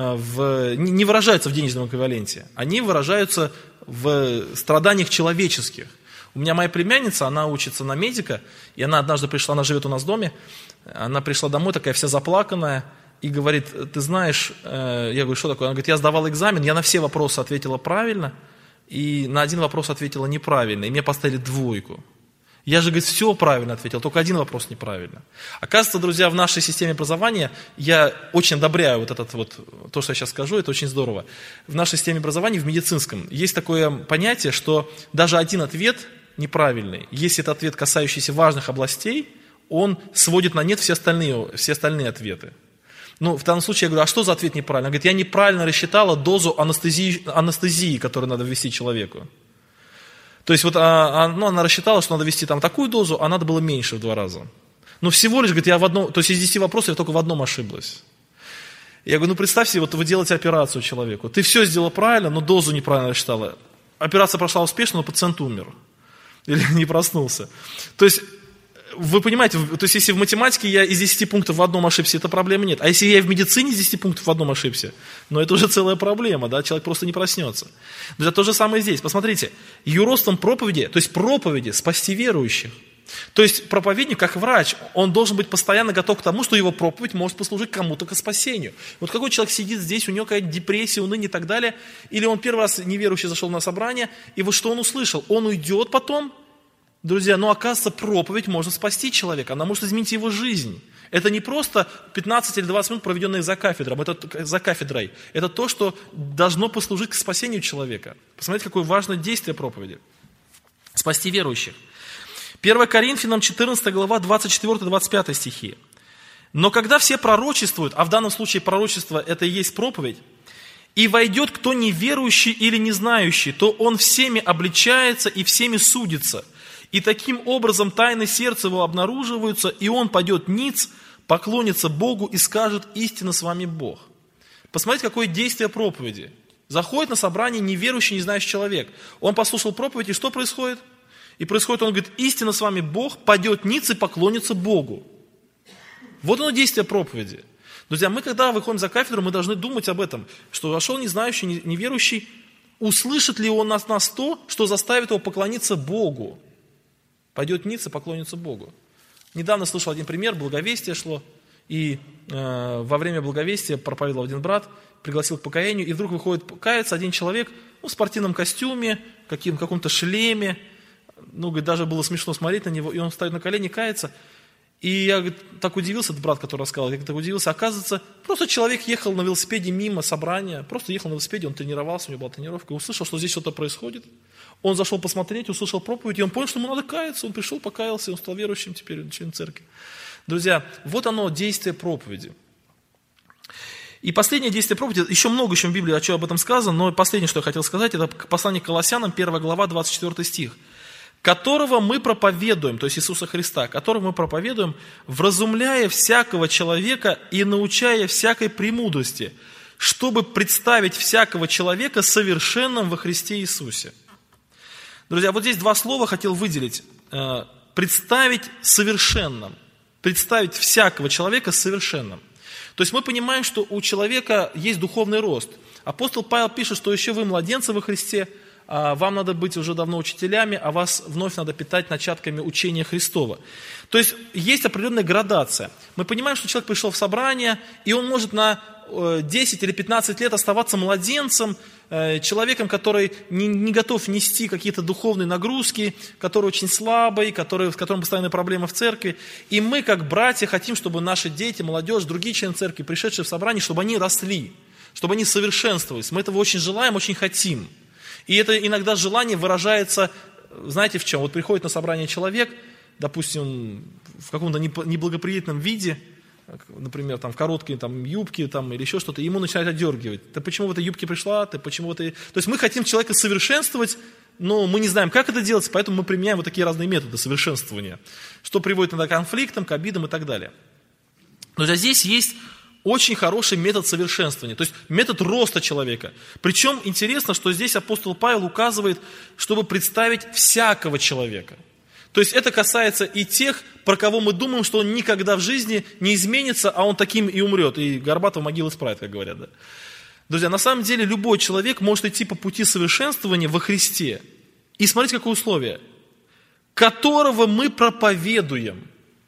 в денежном эквиваленте. Они выражаются в страданиях человеческих. У меня моя племянница, она учится на медика, и она однажды пришла, она живет у нас в доме, она пришла домой такая вся заплаканная, и говорит: ты знаешь, я говорю, что такое? Она говорит: я сдавала экзамен, я на все вопросы ответила правильно, и на один вопрос ответила неправильно, и мне поставили 2. Я же, говорит, все правильно ответил, только один вопрос неправильно. Оказывается, друзья, в нашей системе образования, я очень одобряю то, что я сейчас скажу, это очень здорово. В нашей системе образования, в медицинском, есть такое понятие, что даже один ответ неправильный, если это ответ, касающийся важных областей, он сводит на нет все остальные ответы. В данном случае я говорю: а что за ответ неправильно? Она говорит: я неправильно рассчитала дозу анестезии, которую надо ввести человеку. То есть она рассчитала, что надо ввести такую дозу, а надо было меньше в 2 раза. Всего лишь, говорит, то есть из 10 вопросов я только в одном ошиблась. Я говорю: представь себе, вы делаете операцию человеку, ты все сделал правильно, но дозу неправильно рассчитала. Операция прошла успешно, но пациент умер. Или не проснулся. То есть, вы понимаете, если в математике я из 10 пунктов в одном ошибся, это проблемы нет. А если я в медицине из 10 пунктов в одном ошибся, это уже целая проблема, человек просто не проснется. Друзья, то же самое здесь. Посмотрите, юродством проповеди, то есть проповеди спасти верующих. То есть проповедник, как врач, он должен быть постоянно готов к тому, что его проповедь может послужить кому-то к спасению. Какой человек сидит здесь, у него какая-то депрессия, уныние и так далее, или он первый раз неверующий зашел на собрание, и что он услышал? Он уйдет потом. Друзья, оказывается, проповедь может спасти человека, она может изменить его жизнь. Это не просто 15 или 20 минут, проведенные за кафедрой. Это то, что должно послужить к спасению человека. Посмотрите, какое важное действие проповеди. Спасти верующих. 1 Коринфянам 14 глава, 24-25 стихи. «Но когда все пророчествуют, а в данном случае пророчество это и есть проповедь, и войдет кто неверующий или не знающий, то он всеми обличается и всеми судится. И таким образом тайны сердца его обнаруживаются, и он падет ниц, поклонится Богу и скажет: истинно с вами Бог». Посмотрите, какое действие проповеди. Заходит на собрание неверующий, не знающий человек. Он послушал проповедь, и что происходит? И происходит, он говорит: истинно с вами Бог, падет ниц и поклонится Богу. Вот оно действие проповеди. Друзья, мы когда выходим за кафедру, мы должны думать об этом, что вошел не знающий, неверующий, услышит ли он нас то, что заставит его поклониться Богу. Пойдет ниц и поклонится Богу. Недавно слышал один пример, благовестие шло, и во время благовестия проповедовал один брат, пригласил к покаянию, и вдруг выходит каяться один человек в спортивном костюме, каком-то шлеме, говорит, даже было смешно смотреть на него, и он встает на колени, кается. И я, говорит, так удивился, этот брат, который рассказал, я так удивился, оказывается, просто человек ехал на велосипеде мимо собрания, просто ехал на велосипеде, он тренировался, у него была тренировка, услышал, что здесь что-то происходит. Он зашел посмотреть, услышал проповедь, и он понял, что ему надо каяться, он пришел, покаялся, он стал верующим, теперь он член церкви. Друзья, вот оно, действие проповеди. И последнее действие проповеди, еще много в Библии, о чем об этом сказано, но последнее, что я хотел сказать, это послание к Колоссянам, 1 глава, 24 стих. «Которого мы проповедуем», то есть Иисуса Христа, «которого мы проповедуем, вразумляя всякого человека и научая всякой премудрости, чтобы представить всякого человека совершенным во Христе Иисусе». Друзья, вот здесь 2 слова хотел выделить. Представить совершенным. Представить всякого человека совершенным. То есть мы понимаем, что у человека есть духовный рост. Апостол Павел пишет, что еще вы младенцы во Христе, вам надо быть уже давно учителями, а вас вновь надо питать начатками учения Христова. То есть есть определенная градация. Мы понимаем, что человек пришел в собрание, и он может на 10 или 15 лет оставаться младенцем, человеком, который не готов нести какие-то духовные нагрузки, который очень слабый, с которым постоянные проблемы в церкви. И мы, как братья, хотим, чтобы наши дети, молодежь, другие члены церкви, пришедшие в собрание, чтобы они росли, чтобы они совершенствовались. Мы этого очень желаем, очень хотим. И это иногда желание выражается, знаете, в чем? Вот приходит на собрание человек, допустим, в каком-то неблагоприятном виде, например, там, в короткой там, юбке там, или еще что-то, и ему начинают отдергивать. Ты почему в этой юбке пришла? Ты почему То есть мы хотим человека совершенствовать, но мы не знаем, как это делать, поэтому мы применяем вот такие разные методы совершенствования, что приводит иногда к конфликтам, к обидам и так далее. Друзья, здесь есть очень хороший метод совершенствования, то есть метод роста человека. Причем интересно, что здесь апостол Павел указывает, чтобы представить всякого человека. То есть это касается и тех, про кого мы думаем, что он никогда в жизни не изменится, а он таким и умрет, и горбатого могилы справит, как говорят. Да? Друзья, на самом деле любой человек может идти по пути совершенствования во Христе. И смотрите, какое условие. Которого мы проповедуем,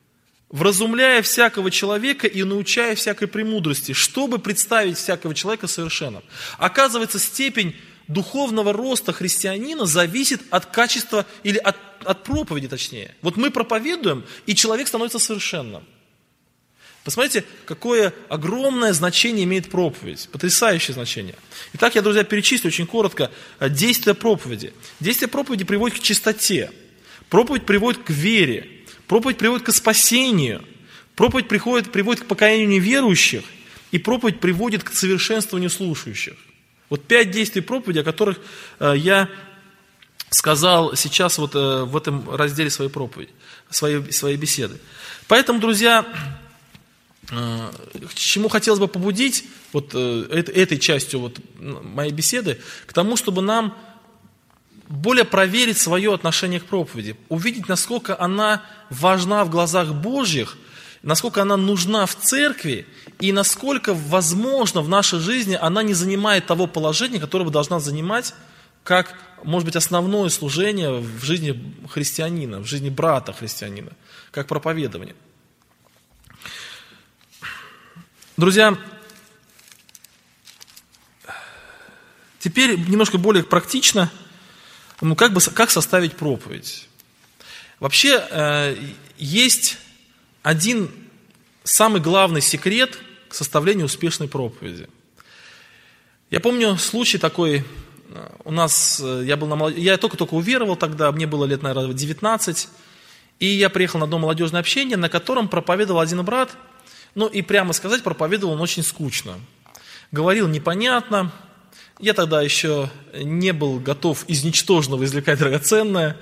вразумляя всякого человека и научая всякой премудрости, чтобы представить всякого человека совершенным. Оказывается, степень духовного роста христианина зависит от качества, или от проповеди точнее. Вот мы проповедуем, и человек становится совершенным. Посмотрите, какое огромное значение имеет проповедь. Потрясающее значение. Итак, я, друзья, перечислю очень коротко действия проповеди. Действие проповеди приводит к чистоте. Проповедь приводит к вере. Проповедь приводит к спасению, проповедь приводит к покаянию неверующих, и проповедь приводит к совершенствованию слушающих. Вот 5 действий проповеди, о которых я сказал сейчас вот в этом разделе своей проповеди, своей беседы. Поэтому, друзья, к чему хотелось бы побудить вот этой частью вот моей беседы, к тому, чтобы нам более проверить свое отношение к проповеди, увидеть, насколько она важна в глазах Божьих, насколько она нужна в церкви, и насколько, возможно, в нашей жизни она не занимает того положения, которое бы должна занимать, как, может быть, основное служение в жизни христианина, в жизни брата христианина, как проповедование. Друзья, теперь немножко более практично, как составить проповедь? Вообще, есть один самый главный секрет к составлению успешной проповеди. Я помню случай такой, у нас, я только уверовал тогда, мне было лет, наверное, 19, и я приехал на одно молодежное общение, на котором проповедовал один брат, и прямо сказать, проповедовал он очень скучно. Говорил непонятно. Я тогда еще не был готов из ничтожного извлекать драгоценное.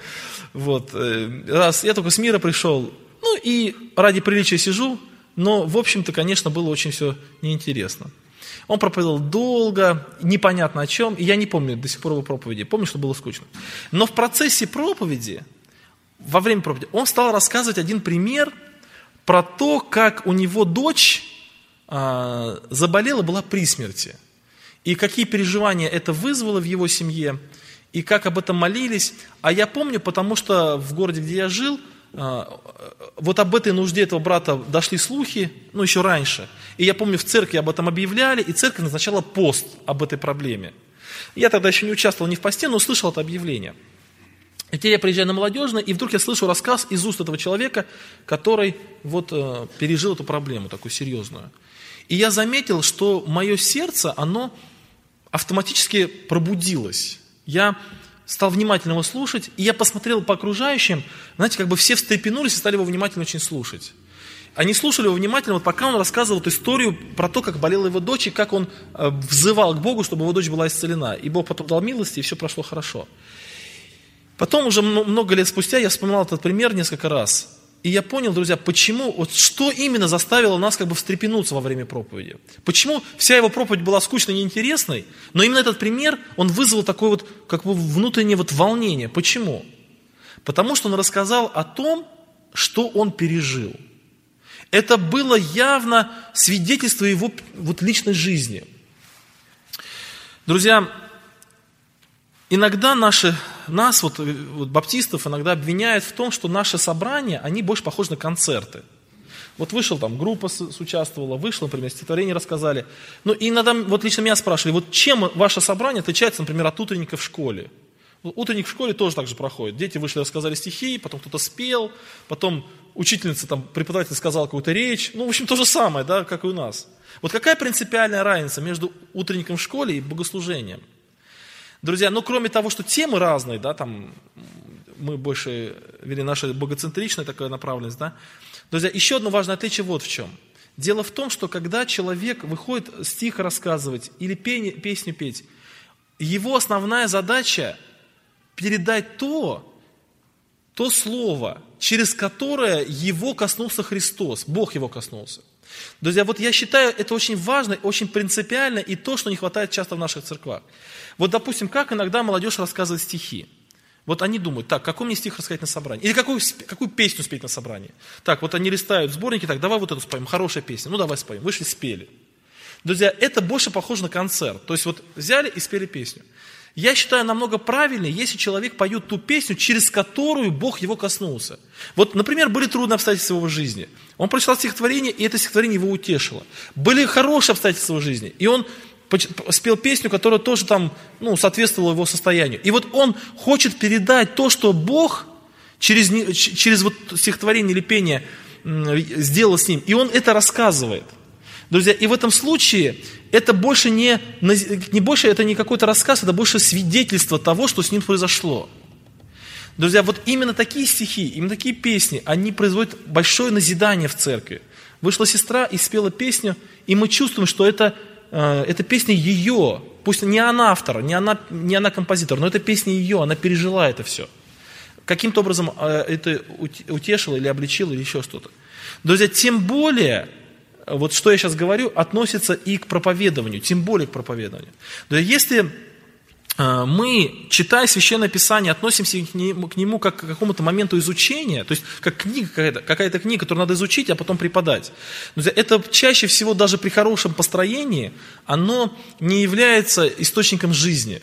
Раз я только с мира пришел, и ради приличия сижу, но, в общем-то, конечно, было очень все неинтересно. Он проповедовал долго, непонятно о чем, и я не помню до сих пор его проповеди, помню, что было скучно. Но в процессе проповеди, во время проповеди, он стал рассказывать один пример про то, как у него дочь заболела, была при смерти. И какие переживания это вызвало в его семье, и как об этом молились. А я помню, потому что в городе, где я жил, вот об этой нужде этого брата дошли слухи, еще раньше. И я помню, в церкви об этом объявляли, и церковь назначала пост об этой проблеме. Я тогда еще не участвовал ни в посте, но слышал это объявление. И теперь я приезжаю на Молодежное, и вдруг я слышу рассказ из уст этого человека, который пережил эту проблему такую серьезную. И я заметил, что мое сердце, оно автоматически пробудилось. Я стал внимательно его слушать, и я посмотрел по окружающим, знаете, как бы все встрепенулись и стали его внимательно очень слушать. Они слушали его внимательно, пока он рассказывал историю про то, как болела его дочь, и как он взывал к Богу, чтобы его дочь была исцелена. И Бог потом дал милости, и все прошло хорошо. Потом, уже много лет спустя, я вспоминал этот пример несколько раз. И я понял, друзья, почему, что именно заставило нас встрепенуться во время проповеди. Почему вся его проповедь была скучной и неинтересной, но именно этот пример, он вызвал такое внутреннее волнение. Почему? Потому что он рассказал о том, что он пережил. Это было явно свидетельство его вот личной жизни. Друзья, иногда нас, баптистов, иногда обвиняют в том, что наши собрания, они больше похожи на концерты. Вот вышел там, группа участвовала, вышла, например, стихотворение рассказали. Ну, и иногда, вот лично меня спрашивали, вот чем ваше собрание отличается, например, от утренника в школе? Утренник в школе тоже так же проходит. Дети вышли, рассказали стихи, потом кто-то спел, потом учительница, там, преподаватель сказал какую-то речь. Ну, в общем, то же самое, да, как и у нас. Вот какая принципиальная разница между утренником в школе и богослужением? Друзья, ну, кроме того, что темы разные, да, там, мы больше, вернее, наша богоцентричная такая направленность, да. Друзья, еще одно важное отличие вот в чем. Дело в том, что когда человек выходит стих рассказывать или песню петь, его основная задача передать то слово, через которое его коснулся Христос, Бог его коснулся. Друзья, вот я считаю, это очень важно, очень принципиально, и то, что не хватает часто в наших церквах. Вот, допустим, как иногда молодежь рассказывает стихи. Вот они думают, так, какой мне стих рассказать на собрании? Или какую песню спеть на собрании? Так, вот они листают сборники, так, давай вот эту споем, хорошая песня, ну давай споем. Вышли, спели. Друзья, это больше похоже на концерт. То есть вот взяли и спели песню. Я считаю, намного правильнее, если человек поет ту песню, через которую Бог его коснулся. Вот, например, были трудные обстоятельства в его жизни. Он прочитал стихотворение, и это стихотворение его утешило. Были хорошие обстоятельства в его жизни, и он спел песню, которая тоже там, соответствовала его состоянию. И вот он хочет передать то, что Бог через вот стихотворение или пение сделал с ним, и он это рассказывает. Друзья, и в этом случае это больше это не какой-то рассказ, это больше свидетельство того, что с ним произошло. Друзья, вот именно такие стихи, именно такие песни, они производят большое назидание в церкви. Вышла сестра и спела песню, и мы чувствуем, что это песня ее, пусть не она автор, не она композитор, но это песня ее, она пережила это все. Каким-то образом это утешило или обличило, или еще что-то. Друзья, тем более, вот что я сейчас говорю, относится и к проповедованию, тем более к проповедованию. Друзья, если мы, читая Священное Писание, относимся к нему как к какому-то моменту изучения, то есть как книга какая-то книга, которую надо изучить, а потом преподать. Друзья, это чаще всего даже при хорошем построении, оно не является источником жизни.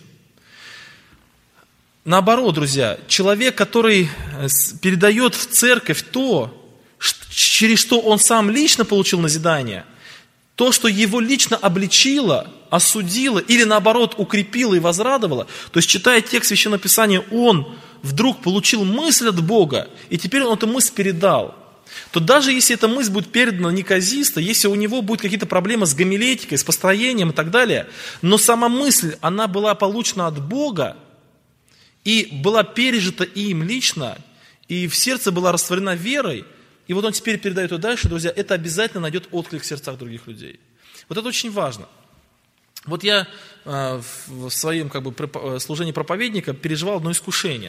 Наоборот, друзья, человек, который передает в церковь то, через что он сам лично получил назидание, то, что его лично обличило, осудило или наоборот укрепило и возрадовало, то есть читая текст Священного Писания, он вдруг получил мысль от Бога, и теперь он эту мысль передал, то даже если эта мысль будет передана неказисто, если у него будут какие-то проблемы с гомилетикой, с построением и так далее, но сама мысль, она была получена от Бога и была пережита им лично, и в сердце была растворена верой, и вот он теперь передает ее дальше, друзья, это обязательно найдет отклик в сердцах других людей. Вот это очень важно. Вот я в своем служении проповедника переживал одно искушение.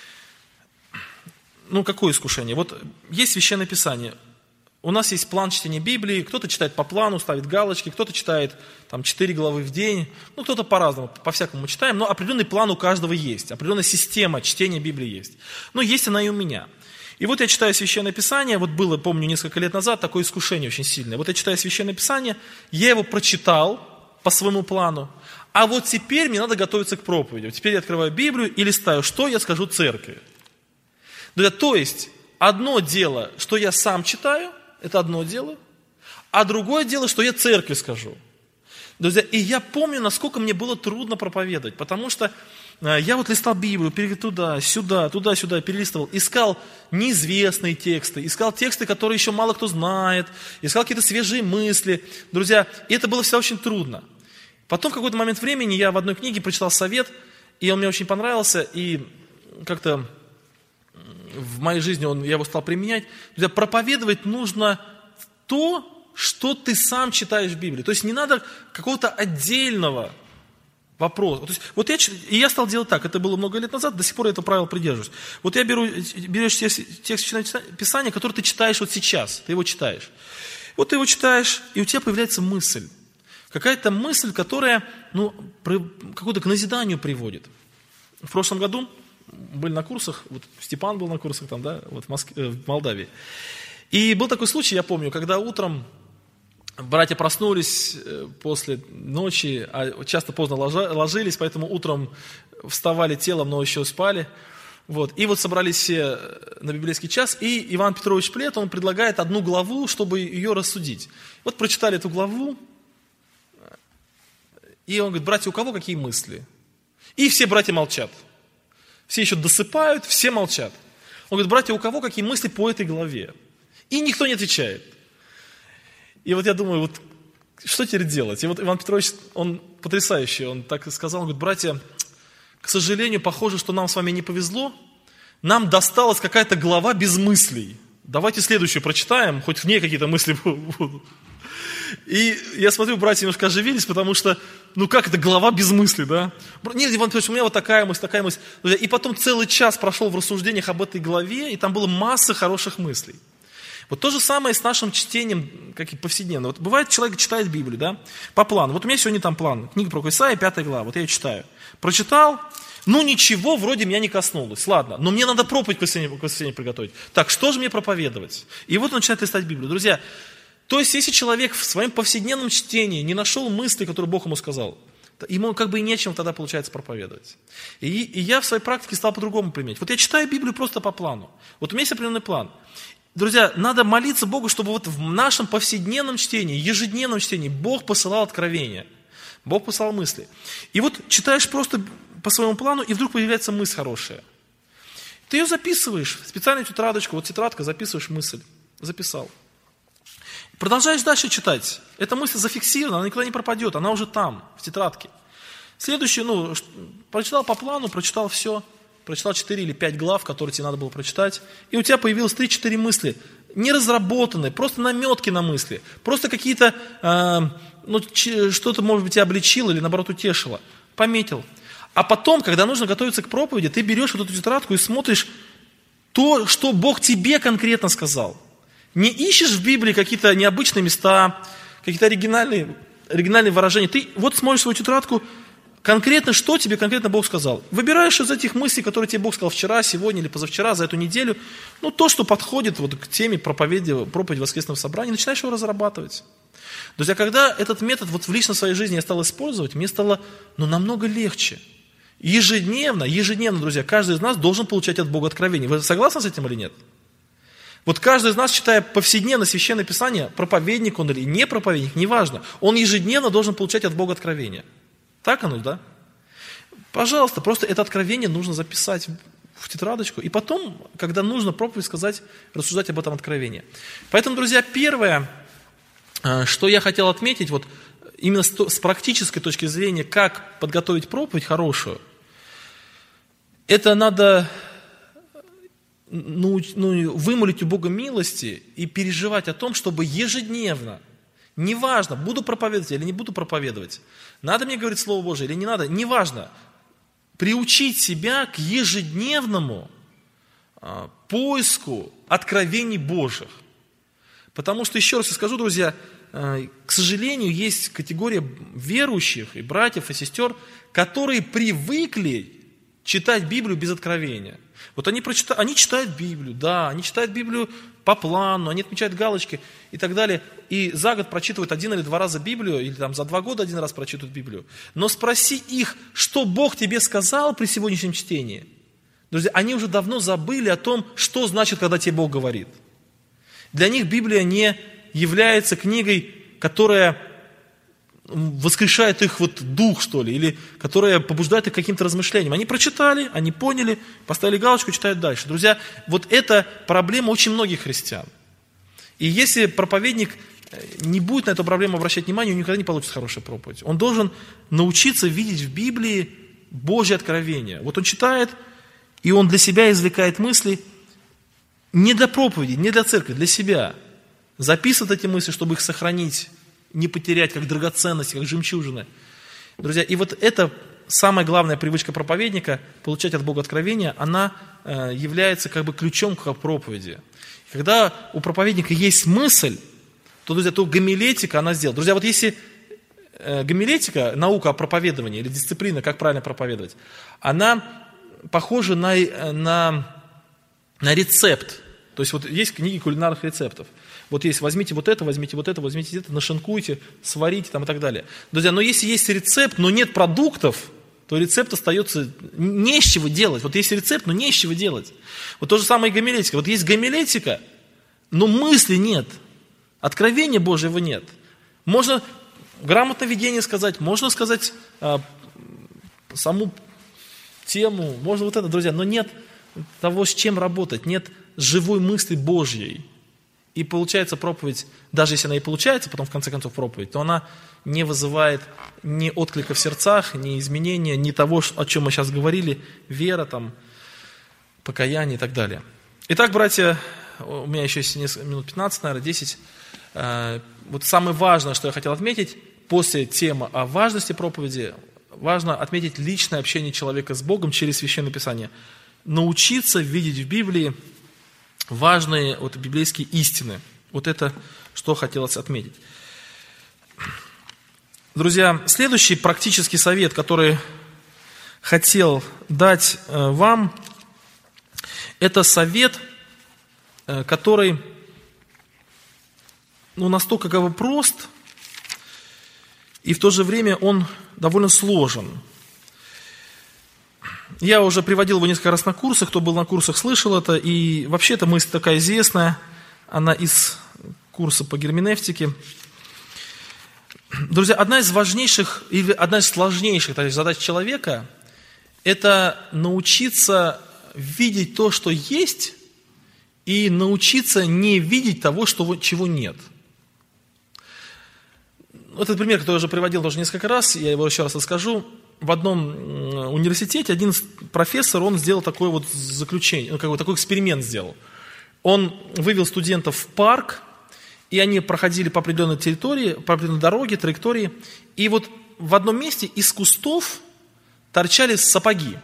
Какое искушение? Вот есть Священное Писание. У нас есть план чтения Библии, кто-то читает по плану, ставит галочки, кто-то читает 4 главы в день, кто-то по-разному, по-всякому мы читаем, но определенный план у каждого есть, определенная система чтения Библии есть. Есть она и у меня. И вот я читаю Священное Писание, вот было, помню, несколько лет назад такое искушение очень сильное. Вот я читаю Священное Писание, я его прочитал по своему плану, а вот теперь мне надо готовиться к проповеди. Теперь я открываю Библию и листаю, что я скажу церкви. То есть, одно дело, что я сам читаю, это одно дело, а другое дело, что я церкви скажу. Друзья, и я помню, насколько мне было трудно проповедовать, потому что я вот листал Библию, туда-сюда, перелистывал, искал неизвестные тексты, искал тексты, которые еще мало кто знает, искал какие-то свежие мысли. Друзья, и это было всегда очень трудно. Потом в какой-то момент времени я в одной книге прочитал совет, и он мне очень понравился, и как-то в моей жизни я его стал применять. Друзья, проповедовать нужно то, что ты сам читаешь в Библии. То есть не надо какого-то отдельного вопроса. То есть, я стал делать так, это было много лет назад, до сих пор я этого правила придерживаюсь. Вот я берешь текст Писания, который ты читаешь вот сейчас, ты его читаешь. Вот ты его читаешь, и у тебя появляется мысль. Какая-то мысль, которая какую-то к назиданию приводит. В прошлом году были на курсах, вот Степан был на курсах там, да, вот в Молдавии. И был такой случай, я помню, когда утром братья проснулись после ночи, а часто поздно ложились, поэтому утром вставали телом, но еще спали. Вот. И вот собрались все на библейский час, и Иван Петрович Плет, он предлагает одну главу, чтобы ее рассудить. Вот прочитали эту главу, и он говорит: братья, у кого какие мысли? И все братья молчат. Все еще досыпают, все молчат. Он говорит: братья, у кого какие мысли по этой главе? И никто не отвечает. И вот я думаю, вот что теперь делать? И вот Иван Петрович, он потрясающий, он так и сказал, он говорит: братья, к сожалению, похоже, что нам с вами не повезло. Нам досталась какая-то глава без мыслей. Давайте следующую прочитаем, хоть в ней какие-то мысли будут. И я смотрю, братья немножко оживились, потому что, ну как это глава без мысли, да? Нет, Иван Петрович, у меня вот такая мысль, такая мысль. И потом целый час прошел в рассуждениях об этой главе, и там было масса хороших мыслей. Вот то же самое с нашим чтением, как и повседневно. Вот бывает, человек читает Библию, да, по плану. Вот у меня сегодня там план, книга про Исаия, 5 глава, вот я ее читаю. Прочитал, ну ничего вроде меня не коснулось, ладно, но мне надо проповедь к воскресенью приготовить. Так, что же мне проповедовать? И вот он начинает листать Библию. Друзья, то есть, если человек в своем повседневном чтении не нашел мысли, которые Бог ему сказал, ему как бы и нечем тогда, получается, проповедовать. И я в своей практике стал по-другому применять. Вот я читаю Библию просто по плану. Вот у меня есть определенный план. Друзья, надо молиться Богу, чтобы вот в нашем повседневном чтении, ежедневном чтении Бог посылал откровения, Бог посылал мысли. И вот читаешь просто по своему плану, и вдруг появляется мысль хорошая. Ты ее записываешь в специальную тетрадочку, вот тетрадка, записываешь мысль, записал. Продолжаешь дальше читать. Эта мысль зафиксирована, она никуда не пропадет, она уже там, в тетрадке. Следующее, прочитал по плану, прочитал все. Прочитал 4 или 5 глав, которые тебе надо было прочитать, и у тебя появилось 3-4 мысли, не разработанные, просто наметки на мысли, просто какие-то, что-то, может быть, тебя обличило или, наоборот, утешило, пометил. А потом, когда нужно готовиться к проповеди, ты берешь вот эту тетрадку и смотришь то, что Бог тебе конкретно сказал. Не ищешь в Библии какие-то необычные места, какие-то оригинальные выражения. Ты вот смотришь свою тетрадку, конкретно, что тебе конкретно Бог сказал. Выбираешь из этих мыслей, которые тебе Бог сказал вчера, сегодня или позавчера, за эту неделю, то, что подходит вот к теме проповеди воскресного собрания, начинаешь его разрабатывать. Друзья, когда этот метод вот в личной своей жизни я стал использовать, мне стало намного легче. Ежедневно, друзья, каждый из нас должен получать от Бога откровение. Вы согласны с этим или нет? Вот каждый из нас, читая повседневно Священное Писание, проповедник он или не проповедник, неважно, он ежедневно должен получать от Бога откровение. Так оно, да? Пожалуйста, просто это откровение нужно записать в тетрадочку, и потом, когда нужно проповедь сказать, рассуждать об этом откровении. Поэтому, друзья, первое, что я хотел отметить, вот именно с практической точки зрения, как подготовить проповедь хорошую, это надо вымолить у Бога милости и переживать о том, чтобы ежедневно, неважно, буду проповедовать или не буду проповедовать, надо мне говорить Слово Божие или не надо, неважно, приучить себя к ежедневному поиску откровений Божьих. Потому что, еще раз я скажу, друзья, к сожалению, есть категория верующих и братьев, и сестер, которые привыкли читать Библию без откровения. Вот они читают Библию, да, они читают Библию по плану, они отмечают галочки и так далее. И за год прочитывают 1 или 2 раза Библию, или там за 2 года 1 раз прочитывают Библию. Но спроси их, что Бог тебе сказал при сегодняшнем чтении. Друзья, они уже давно забыли о том, что значит, когда тебе Бог говорит. Для них Библия не является книгой, которая воскрешает их дух, что ли, или которая побуждает их к каким-то размышлениям. Они прочитали, они поняли, поставили галочку, читают дальше. Друзья, вот это проблема очень многих христиан. И если проповедник не будет на эту проблему обращать внимание, у него никогда не получится хорошая проповедь. Он должен научиться видеть в Библии Божье откровение. Вот он читает, и он для себя извлекает мысли не для проповеди, не для церкви, для себя. Записывает эти мысли, чтобы их сохранить, не потерять, как драгоценности, как жемчужины. Друзья, и вот это самая главная привычка проповедника, получать от Бога откровения, она является как бы ключом к проповеди. Когда у проповедника есть мысль, то, друзья, то гомилетика она сделает. Друзья, вот если гомилетика, наука о проповедовании или дисциплина, как правильно проповедовать, она похожа на рецепт. То есть вот есть книги кулинарных рецептов. Вот есть, возьмите вот это, возьмите это, возьмите это, нашинкуйте, сварите там и так далее. Друзья, но если есть рецепт, но нет продуктов, то рецепт остается, не с чего делать. Вот есть рецепт, но не с чего делать. Вот то же самое и гомилетика. Вот есть гомилетика, но мысли нет. Откровения Божьего нет. Можно грамотно видение сказать, можно сказать саму тему, можно вот это, друзья, но нет того, с чем работать, нет живой мысли Божьей. И получается проповедь, даже если она и получается, потом в конце концов проповедь, то она не вызывает ни отклика в сердцах, ни изменения, ни того, о чем мы сейчас говорили, вера, там, покаяние и так далее. Итак, братья, у меня еще есть несколько минут 15, наверное, 10. Вот самое важное, что я хотел отметить, после темы о важности проповеди, важно отметить личное общение человека с Богом через Священное Писание. Научиться видеть в Библии важные вот, библейские истины. Вот это, что хотелось отметить. Друзья, следующий практический совет, который хотел дать вам, это совет, который настолько как бы прост, и в то же время он довольно сложен. Я уже приводил его несколько раз на курсах, кто был на курсах, слышал это, и вообще эта мысль такая известная, она из курса по герменевтике. Друзья, одна из важнейших, или одна из сложнейших задач человека, это научиться видеть то, что есть, и научиться не видеть того, чего нет. Этот пример, который я уже приводил тоже несколько раз, я его еще раз расскажу. В одном университете один профессор, он сделал такое вот заключение, такой эксперимент сделал. Он вывел студентов в парк, и они проходили по определенной территории, по определенной дороге, траектории, и вот в одном месте из кустов торчали сапоги.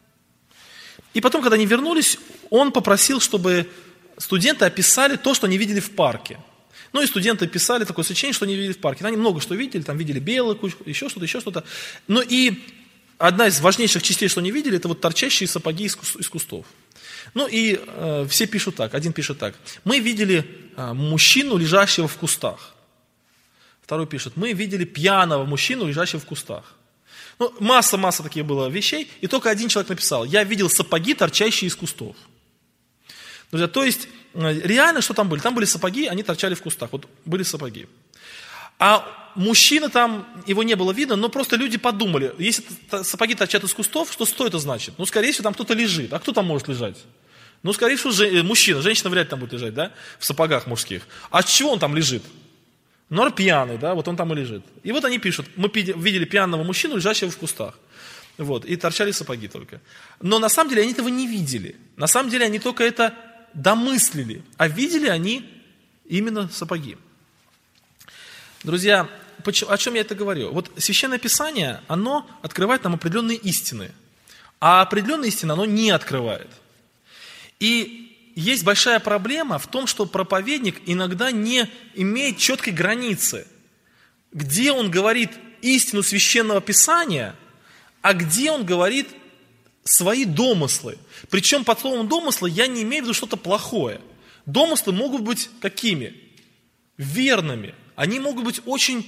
И потом, когда они вернулись, он попросил, чтобы студенты описали то, что они видели в парке. Ну и студенты писали такое сочинение, что они видели в парке. Они много что видели, там видели белую кучку, еще что-то. Ну и одна из важнейших частей, что они видели, это вот торчащие сапоги из кустов. Ну и все пишут так, один пишет так. Мы видели мужчину, лежащего в кустах. Второй пишет, мы видели пьяного мужчину, лежащего в кустах. Ну, масса таких было вещей, и только один человек написал, я видел сапоги, торчащие из кустов. Друзья, то есть, реально, что там были? Там были сапоги, они торчали в кустах. Вот были сапоги. А мужчина там, его не было видно, но просто люди подумали, если сапоги торчат из кустов, что это значит? Ну, скорее всего, там кто-то лежит. А кто там может лежать? Ну, скорее всего, мужчина. Женщина вряд ли там будет лежать, да? В сапогах мужских. А с чего он там лежит? Ну, пьяный, да? Вот он там и лежит. И вот они пишут, мы видели пьяного мужчину, лежащего в кустах. Вот, и торчали сапоги только. Но на самом деле они этого не видели. На самом деле они только это домыслили, а видели они именно сапоги. Друзья, о чем я это говорю? Вот Священное Писание, оно открывает нам определенные истины, а определенные истины оно не открывает. И есть большая проблема в том, что проповедник иногда не имеет четкой границы, где он говорит истину Священного Писания, а где он говорит свои домыслы. Причем под словом домыслы я не имею в виду что-то плохое. Домыслы могут быть какими? Верными. Они могут быть очень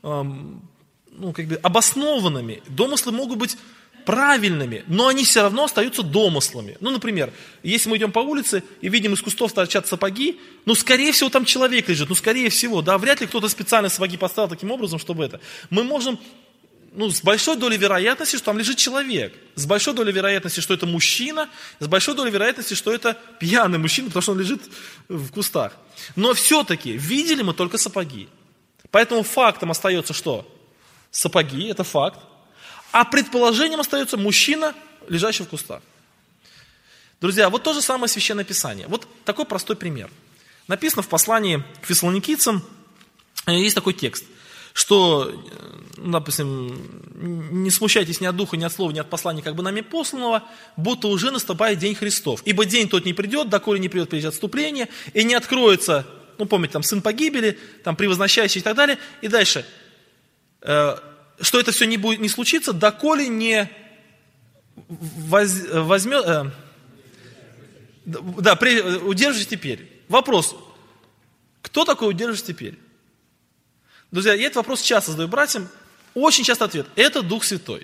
обоснованными. Домыслы могут быть правильными, но они все равно остаются домыслами. Ну, например, если мы идем по улице и видим из кустов торчат сапоги, скорее всего, там человек лежит. Скорее всего, да, вряд ли кто-то специально сапоги поставил таким образом, чтобы это. Мы можем с большой долей вероятности, что там лежит человек. С большой долей вероятности, что это мужчина. С большой долей вероятности, что это пьяный мужчина, потому что он лежит в кустах. Но все-таки видели мы только сапоги. Поэтому фактом остается что? Сапоги, это факт. А предположением остается мужчина, лежащий в кустах. Друзья, вот то же самое Священное Писание. Вот такой простой пример. Написано в послании к Фессалоникийцам, есть такой текст, что, допустим, не смущайтесь ни от духа, ни от слова, ни от послания, как бы нами посланного, будто уже наступает день Христов. Ибо день тот не придет, доколе не придет прежде отступление, и не откроется, помните, там, сын погибели, там, превозносящий и так далее. И дальше, что это все не случится, доколе не Да, удержишь теперь. Вопрос. Кто такой удержишь теперь? Друзья, я этот вопрос часто задаю братьям. Очень часто ответ. Это Дух Святой.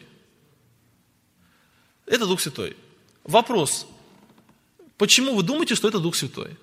Это Дух Святой. Вопрос. Почему вы думаете, что это Дух Святой?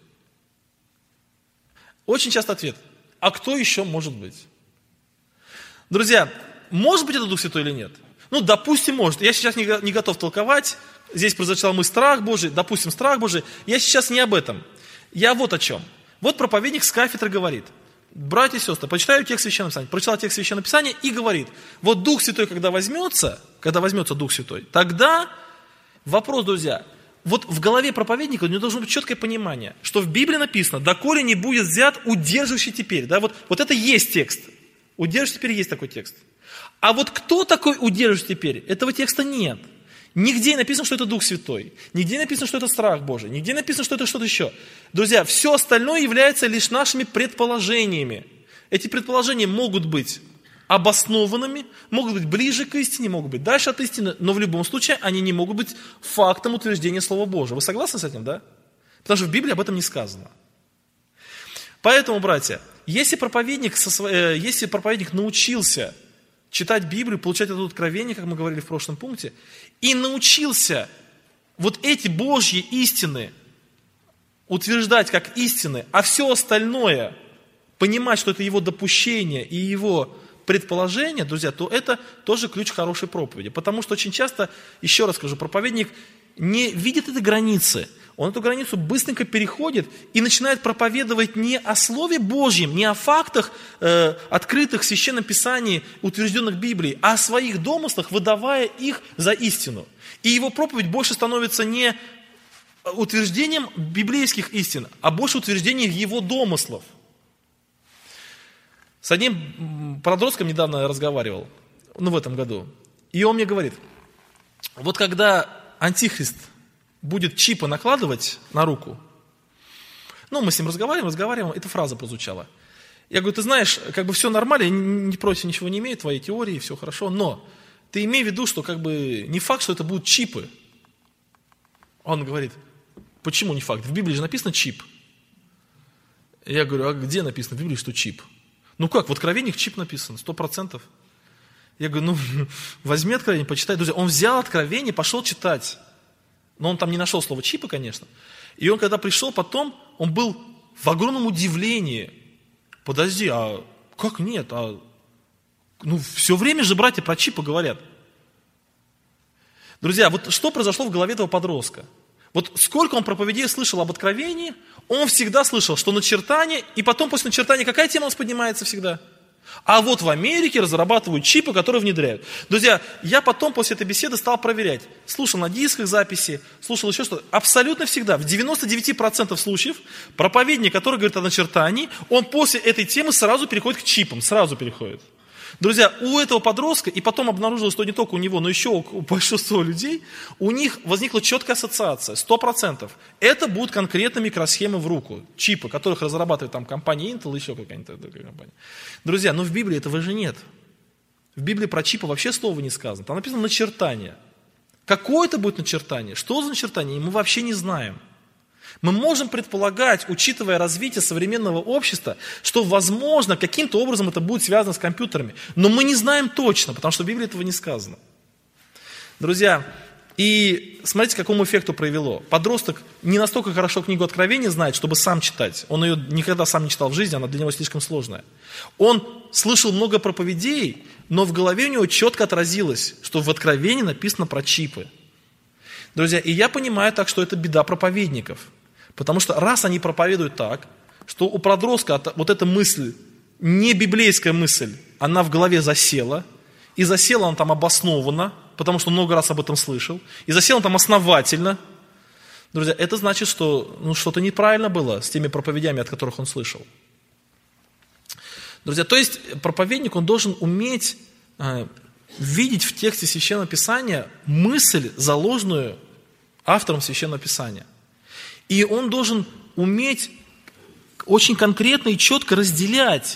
Очень часто ответ. А кто еще может быть? Друзья, может быть это Дух Святой или нет? Ну, допустим, может. Я сейчас не готов толковать. Здесь прозвучал мой страх Божий. Допустим, страх Божий. Я сейчас не об этом. Я вот о чем. Вот проповедник с кафедры говорит. Братья и сестры, почитаю текст Священного Писания. Прочитал текст Священного Писания и говорит. Вот Дух Святой, когда возьмется Дух Святой, тогда вопрос, друзья. Вот в голове проповедника у него должно быть четкое понимание, что в Библии написано, доколе не будет взят удерживающий теперь. Да, вот это есть текст. Удерживающий теперь есть такой текст. А вот кто такой удерживающий теперь? Этого текста нет. Нигде не написано, что это Дух Святой. Нигде не написано, что это страх Божий. Нигде не написано, что это что-то еще. Друзья, все остальное является лишь нашими предположениями. Эти предположения могут быть обоснованными, могут быть ближе к истине, могут быть дальше от истины, но в любом случае они не могут быть фактом утверждения Слова Божьего. Вы согласны с этим, да? Потому что в Библии об этом не сказано. Поэтому, братья, если проповедник научился читать Библию, получать это откровение, как мы говорили в прошлом пункте, и научился вот эти Божьи истины утверждать как истины, а все остальное понимать, что это его допущение и его предположение, друзья, то это тоже ключ к хорошей проповеди. Потому что очень часто, еще раз скажу, проповедник не видит этой границы. Он эту границу быстренько переходит и начинает проповедовать не о Слове Божьем, не о фактах, открытых в Священном Писании, утвержденных Библией, а о своих домыслах, выдавая их за истину. И его проповедь больше становится не утверждением библейских истин, а больше утверждением его домыслов. С одним подростком недавно я разговаривал, в этом году, и он мне говорит, вот когда Антихрист будет чипы накладывать на руку, мы с ним разговариваем, эта фраза прозвучала. Я говорю, ты знаешь, все нормально, я не против ничего не имею, твоей теории, все хорошо, но ты имей в виду, что не факт, что это будут чипы. Он говорит, почему не факт? В Библии же написано чип. Я говорю, а где написано в Библии, что чип? В Откровениях чип написан, 100%. Я говорю, возьми Откровение, почитай. Друзья, он взял Откровение, пошел читать. Но он там не нашел слова чипа, конечно. И он, когда пришел потом, он был в огромном удивлении. Подожди, а как нет? Все время же братья про чипы говорят. Друзья, вот что произошло в голове этого подростка? Вот сколько он проповедей слышал об Откровении, он всегда слышал, что начертание, и потом после начертания какая тема у нас поднимается всегда? А вот в Америке разрабатывают чипы, которые внедряют. Друзья, я потом после этой беседы стал проверять. Слушал на дисках записи, слушал еще что-то. Абсолютно всегда, в 99% случаев, проповедник, который говорит о начертании, он после этой темы сразу переходит к чипам, сразу переходит. Друзья, у этого подростка, и потом обнаружилось, что не только у него, но еще у большинства людей, у них возникла четкая ассоциация, 100%. Это будут конкретные микросхемы в руку, чипы, которых разрабатывает там компания Intel, еще какая-нибудь такая компания. Друзья, в Библии этого же нет. В Библии про чипы вообще слова не сказано. Там написано начертание. Какое это будет начертание? Что за начертание? Мы вообще не знаем. Мы можем предполагать, учитывая развитие современного общества, что, возможно, каким-то образом это будет связано с компьютерами. Но мы не знаем точно, потому что в Библии этого не сказано. Друзья, и смотрите, к какому эффекту привело. Подросток не настолько хорошо книгу Откровения знает, чтобы сам читать. Он ее никогда сам не читал в жизни, она для него слишком сложная. Он слышал много проповедей, но в голове у него четко отразилось, что в Откровении написано про чипы. Друзья, и я понимаю так, что это беда проповедников. Потому что раз они проповедуют так, что у подростка вот эта мысль, не библейская мысль, она в голове засела, и засела она там обоснованно, потому что много раз об этом слышал, и засела она там основательно. Друзья, это значит, что что-то неправильно было с теми проповедями, от которых он слышал. Друзья, то есть проповедник, он должен уметь видеть в тексте Священного Писания мысль, заложенную автором Священного Писания. И он должен уметь очень конкретно и четко разделять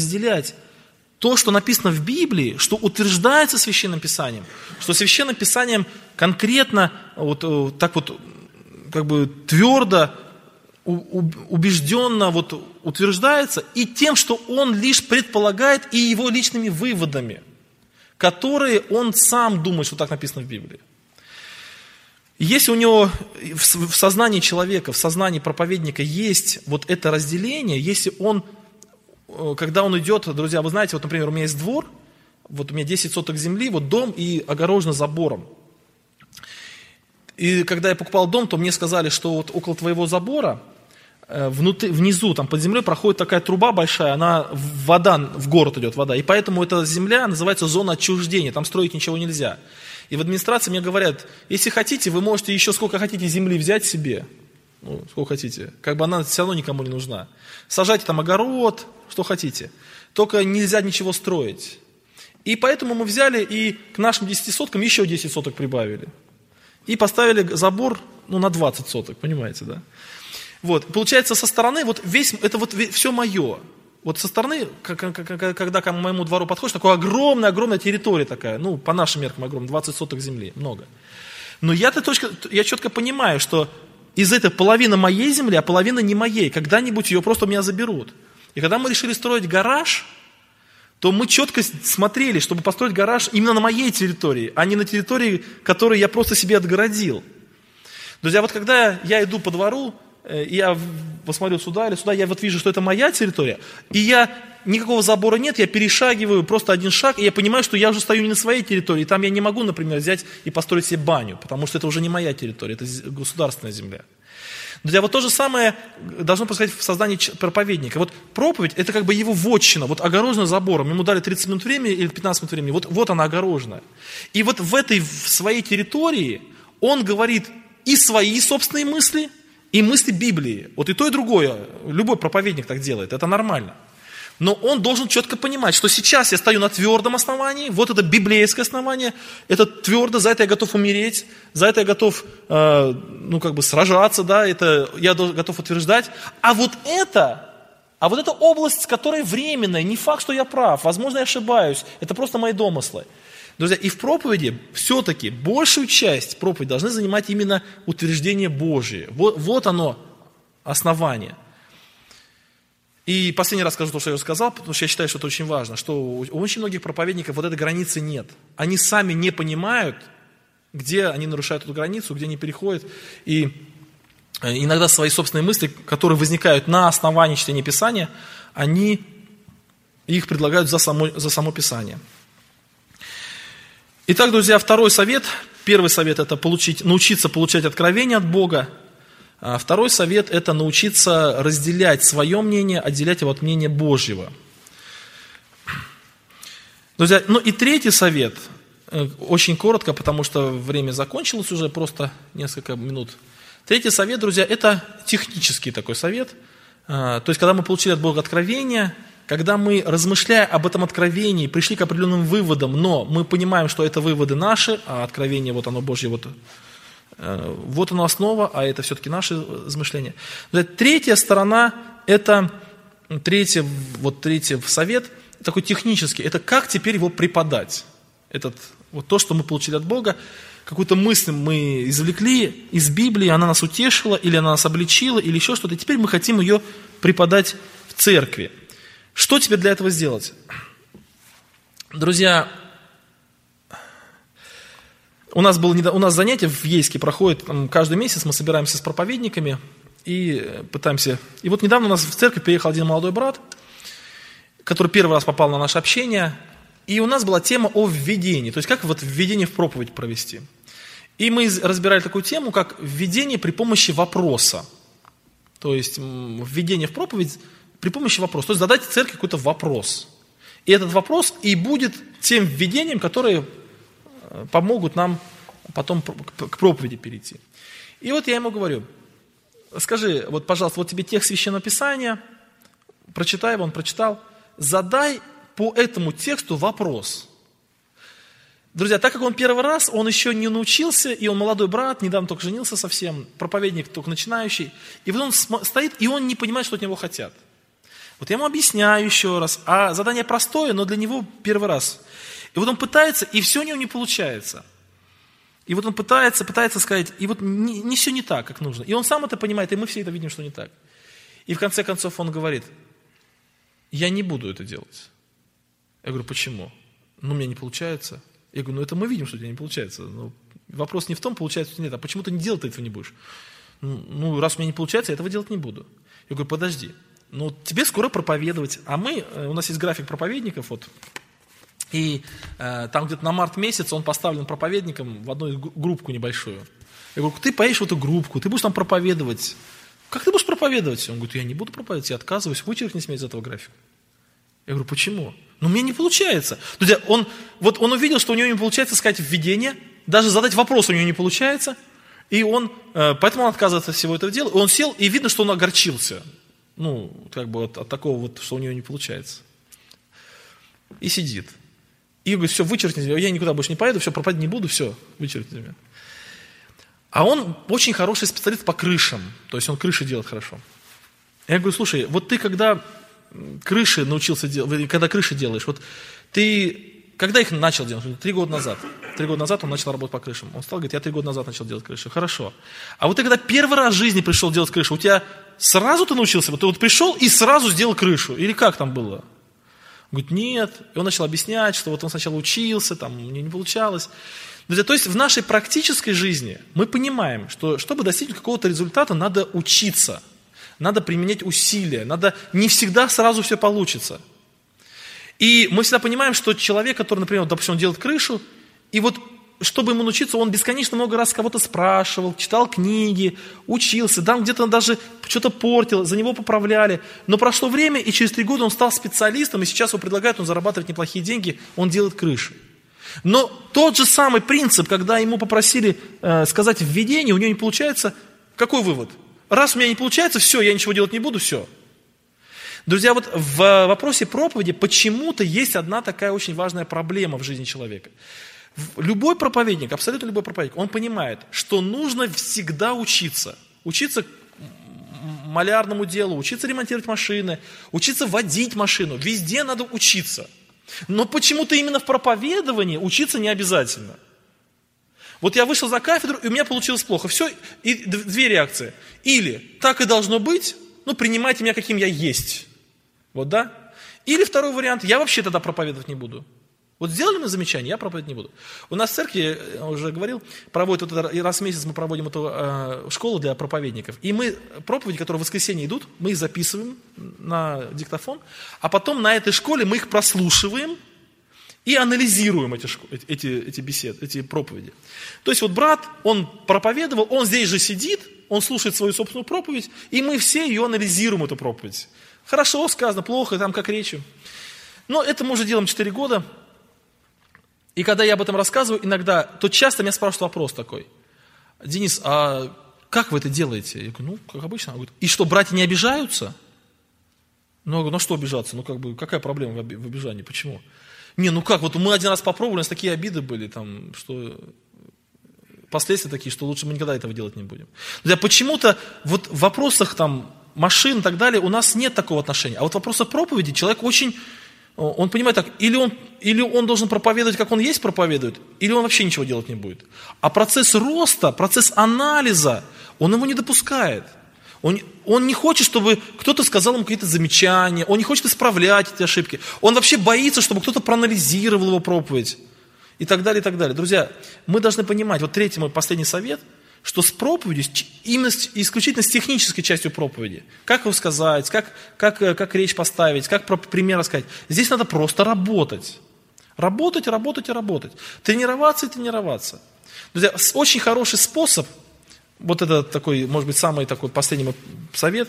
то, что написано в Библии, что утверждается Священным Писанием, что Священным Писанием конкретно как бы твердо, убежденно вот утверждается, и тем, что он лишь предполагает, и его личными выводами, которые он сам думает, что так написано в Библии. Если у него в сознании человека, в сознании проповедника есть вот это разделение, если он, когда он идет, друзья, вы знаете, вот, например, у меня есть двор, вот у меня 10 соток земли, вот дом и огорожено забором. И когда я покупал дом, то мне сказали, что вот около твоего забора, внизу, там под землей проходит такая труба большая, вода, в город идет вода, и поэтому эта земля называется зона отчуждения, там строить ничего нельзя. И в администрации мне говорят, если хотите, вы можете еще сколько хотите земли взять себе, ну, сколько хотите, как бы она все равно никому не нужна. Сажайте там огород, что хотите, только нельзя ничего строить. И поэтому мы взяли и к нашим 10 соткам еще 10 соток прибавили. И поставили забор, ну, на 20 соток, понимаете, да? Вот, получается, со стороны, вот весь, это вот все мое. Вот со стороны, когда к моему двору подходишь, такая огромная территория такая, ну, по нашим меркам огромная, 20 соток земли, много. Но я четко понимаю, что из этой половины моей земли, а половина не моей, когда-нибудь ее просто у меня заберут. И когда мы решили строить гараж, то мы четко смотрели, чтобы построить гараж именно на моей территории, а не на территории, которую я просто себе отгородил. Друзья, вот когда я иду по двору, и я посмотрю сюда или сюда, я вот вижу, что это моя территория, и никакого забора нет, я перешагиваю просто один шаг, и я понимаю, что я уже стою не на своей территории, и там я не могу, например, взять и построить себе баню, потому что это уже не моя территория, это государственная земля. Друзья, вот то же самое должно происходить в создании проповедника. Вот проповедь, это как бы его вотчина, вот огорожена забором, ему дали 30 минут времени или 15 минут времени, вот она огорожена. И вот в своей территории он говорит и свои собственные мысли, и мысли Библии. Вот и то, и другое. Любой проповедник так делает, это нормально. Но он должен четко понимать, что сейчас я стою на твердом основании, вот это библейское основание, это твердо, за это я готов умереть, за это я готов, сражаться, да, это я готов утверждать. А вот эта область, которая временная, не факт, что я прав, возможно, я ошибаюсь, это просто мои домыслы. Друзья, и в проповеди все-таки большую часть проповеди должны занимать именно утверждение Божие. Вот оно, основание. И последний раз скажу то, что я уже сказал, потому что я считаю, что это очень важно, что у очень многих проповедников вот этой границы нет. Они сами не понимают, где они нарушают эту границу, где они переходят. И иногда свои собственные мысли, которые возникают на основании чтения Писания, они их предлагают за само Писание. Итак, друзья, второй совет. Первый совет – это научиться получать откровение от Бога. А второй совет – это научиться разделять свое мнение, отделять его от мнения Божьего. Друзья, и третий совет, очень коротко, потому что время закончилось уже, просто несколько минут. Третий совет, друзья, это технический такой совет. То есть, когда мы получили от Бога откровение, когда мы, размышляя об этом откровении, пришли к определенным выводам, но мы понимаем, что это выводы наши, а откровение, вот оно Божье, вот оно основа, а это все-таки наши размышления. Третья сторона, третий совет, такой технический, это как теперь его преподать. То, что мы получили от Бога, какую-то мысль мы извлекли из Библии, она нас утешила, или она нас обличила, или еще что-то, и теперь мы хотим ее преподать в церкви. Что теперь для этого сделать? Друзья, у нас занятие в Ейске проходит каждый месяц, мы собираемся с проповедниками и пытаемся... И вот недавно у нас в церковь приехал один молодой брат, который первый раз попал на наше общение, и у нас была тема о введении, то есть как введение в проповедь провести. И мы разбирали такую тему, как введение при помощи вопроса. То есть введение в проповедь при помощи вопроса. То есть задать церкви какой-то вопрос. И этот вопрос и будет тем введением, которые помогут нам потом к проповеди перейти. И вот я ему говорю, скажи, пожалуйста, тебе текст Священного Писания, прочитай его, он прочитал, задай по этому тексту вопрос. Друзья, так как он первый раз, он еще не научился, и он молодой брат, недавно только женился совсем, проповедник только начинающий, и вот он стоит, и он не понимает, что от него хотят. Вот я ему объясняю еще раз, а задание простое, но для него первый раз. И вот он пытается, и все у него не получается. И вот он пытается сказать, и вот не все не так, как нужно. И он сам это понимает, и мы все это видим, что не так. И в конце концов он говорит, я не буду это делать. Я говорю, почему? Ну, у меня не получается. Я говорю, ну это мы видим, что у тебя не получается. Но вопрос не в том, получается или нет, а почему ты не делать этого не будешь? Ну, раз у меня не получается, я этого делать не буду. Я говорю, подожди, ну тебе скоро проповедовать, а у нас есть график проповедников, вот, и там где-то на март месяц он поставлен проповедником в одну группку небольшую. Я говорю, ты поедешь в эту группку, ты будешь там проповедовать. Как ты будешь проповедовать? Он говорит, я не буду проповедовать, я отказываюсь, вычеркни меня из этого графика. Я говорю, почему? Ну, мне не получается. Друзья, он увидел, что у него не получается сказать введение, даже задать вопрос у него не получается, и поэтому он отказывается от всего этого дела. Он сел, и видно, что он огорчился. Ну, как бы от такого вот, что у него не получается. И сидит. И говорит, все, вычеркните, я никуда больше не поеду, все, проповедовать не буду, все, вычеркните меня. А он очень хороший специалист по крышам, то есть он крыши делает хорошо. Я говорю, слушай, вот ты когда крыши научился делать, когда крыши делаешь, вот ты, когда их начал делать? 3 года назад. 3 года назад он начал работать по крышам. Он стал говорить, я 3 года назад начал делать крыши. Хорошо. А вот ты когда первый раз в жизни пришел делать крышу, у тебя сразу ты научился? Вот ты вот пришел и сразу сделал крышу? Или как там было? Он говорит, нет. И он начал объяснять, что вот он сначала учился, там у него не получалось. Друзья, то есть в нашей практической жизни мы понимаем, что чтобы достичь какого-то результата, надо учиться, надо применять усилия, не всегда сразу все получится. И мы всегда понимаем, что человек, который, например, допустим, он делает крышу, и вот чтобы ему научиться, он бесконечно много раз кого-то спрашивал, читал книги, учился, там где-то даже что-то портил, за него поправляли. Но прошло время, и через 3 года он стал специалистом, и сейчас его предлагают, он зарабатывает неплохие деньги, он делает крыши. Но тот же самый принцип, когда ему попросили сказать введение, у него не получается, какой вывод? Раз у меня не получается, все, я ничего делать не буду, все. Друзья, вот в вопросе проповеди почему-то есть одна такая очень важная проблема в жизни человека. Любой проповедник, абсолютно любой проповедник, он понимает, что нужно всегда учиться. Учиться малярному делу, учиться ремонтировать машины, учиться водить машину. Везде надо учиться. Но почему-то именно в проповедовании учиться не обязательно. Вот я вышел за кафедру, и у меня получилось плохо. Все, и 2 реакции. Или так и должно быть, ну принимайте меня, каким я есть. Вот, да? Или второй вариант, я вообще тогда проповедовать не буду. Вот сделали мы замечание, я проповедовать не буду. У нас в церкви, я уже говорил, проводят вот раз в месяц мы проводим эту школу для проповедников. И мы проповеди, которые в воскресенье идут, мы их записываем на диктофон, а потом на этой школе мы их прослушиваем и анализируем эти беседы, эти проповеди. То есть вот брат, он проповедовал, он здесь же сидит, он слушает свою собственную проповедь, и мы все ее анализируем, эту проповедь. Хорошо сказано, плохо, там как речью. Но это мы уже делаем 4 года. И когда я об этом рассказываю иногда, то часто меня спрашивают вопрос такой. Денис, а как вы это делаете? Я говорю, ну, как обычно. Он говорит, и что, братья не обижаются? Ну, я говорю, ну что обижаться? Ну, как бы, какая проблема в обижании? Почему? Не, ну как, вот мы один раз попробовали, у нас такие обиды были, там, что последствия такие, что лучше мы никогда этого делать не будем. Друзья, почему-то вот в вопросах там машин и так далее у нас нет такого отношения. А вот в вопросах проповеди человек очень... Он понимает так, или он должен проповедовать, как он есть проповедует, или он вообще ничего делать не будет. А процесс роста, процесс анализа, он его не допускает. Он не хочет, чтобы кто-то сказал ему какие-то замечания, он не хочет исправлять эти ошибки. Он вообще боится, чтобы кто-то проанализировал его проповедь. И так далее, и так далее. Друзья, мы должны понимать, вот 3-й мой последний совет, что с проповедью, именно исключительно с технической частью проповеди, как его сказать, как речь поставить, как пример рассказать, здесь надо просто работать. Работать, работать и работать. Тренироваться и тренироваться. Друзья, очень хороший способ, вот это такой, может быть, самый такой последний мой совет,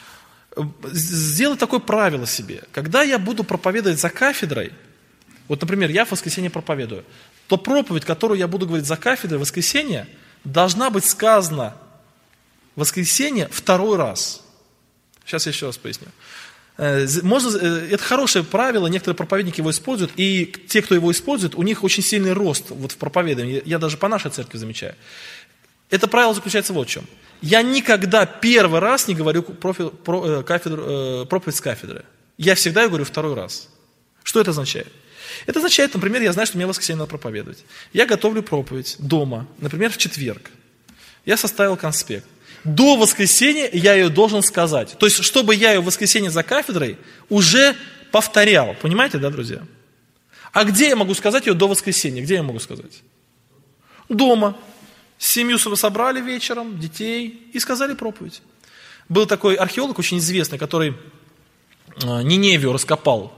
сделать такое правило себе. Когда я буду проповедовать за кафедрой, вот, например, я в воскресенье проповедую, то проповедь, которую я буду говорить за кафедрой в воскресенье, должна быть сказана в воскресенье 2-й раз. Сейчас я еще раз поясню. Это хорошее правило, некоторые проповедники его используют, и те, кто его использует, у них очень сильный рост вот в проповедовании. Я даже по нашей церкви замечаю. Это правило заключается вот в чем. Я никогда 1-й раз не говорю проповедь с кафедры. Я всегда говорю 2-й раз. Что это означает? Это означает, например, я знаю, что мне в воскресенье надо проповедовать. Я готовлю проповедь дома, например, в четверг. Я составил конспект. До воскресенья я ее должен сказать. То есть, чтобы я ее в воскресенье за кафедрой уже повторял. Понимаете, да, друзья? А где я могу сказать ее до воскресенья? Где я могу сказать? Дома. Семью собрали вечером, детей, и сказали проповедь. Был такой археолог очень известный, который Ниневию раскопал.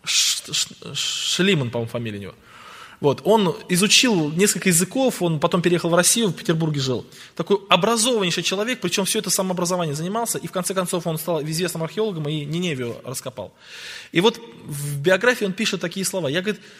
Шлиман, по-моему, фамилия у него. Вот, он изучил несколько языков, он потом переехал в Россию, в Петербурге жил. Такой образованнейший человек, причем все это самообразование занимался, и в конце концов он стал известным археологом и Ниневию раскопал. И вот в биографии он пишет такие слова. Я, говорит,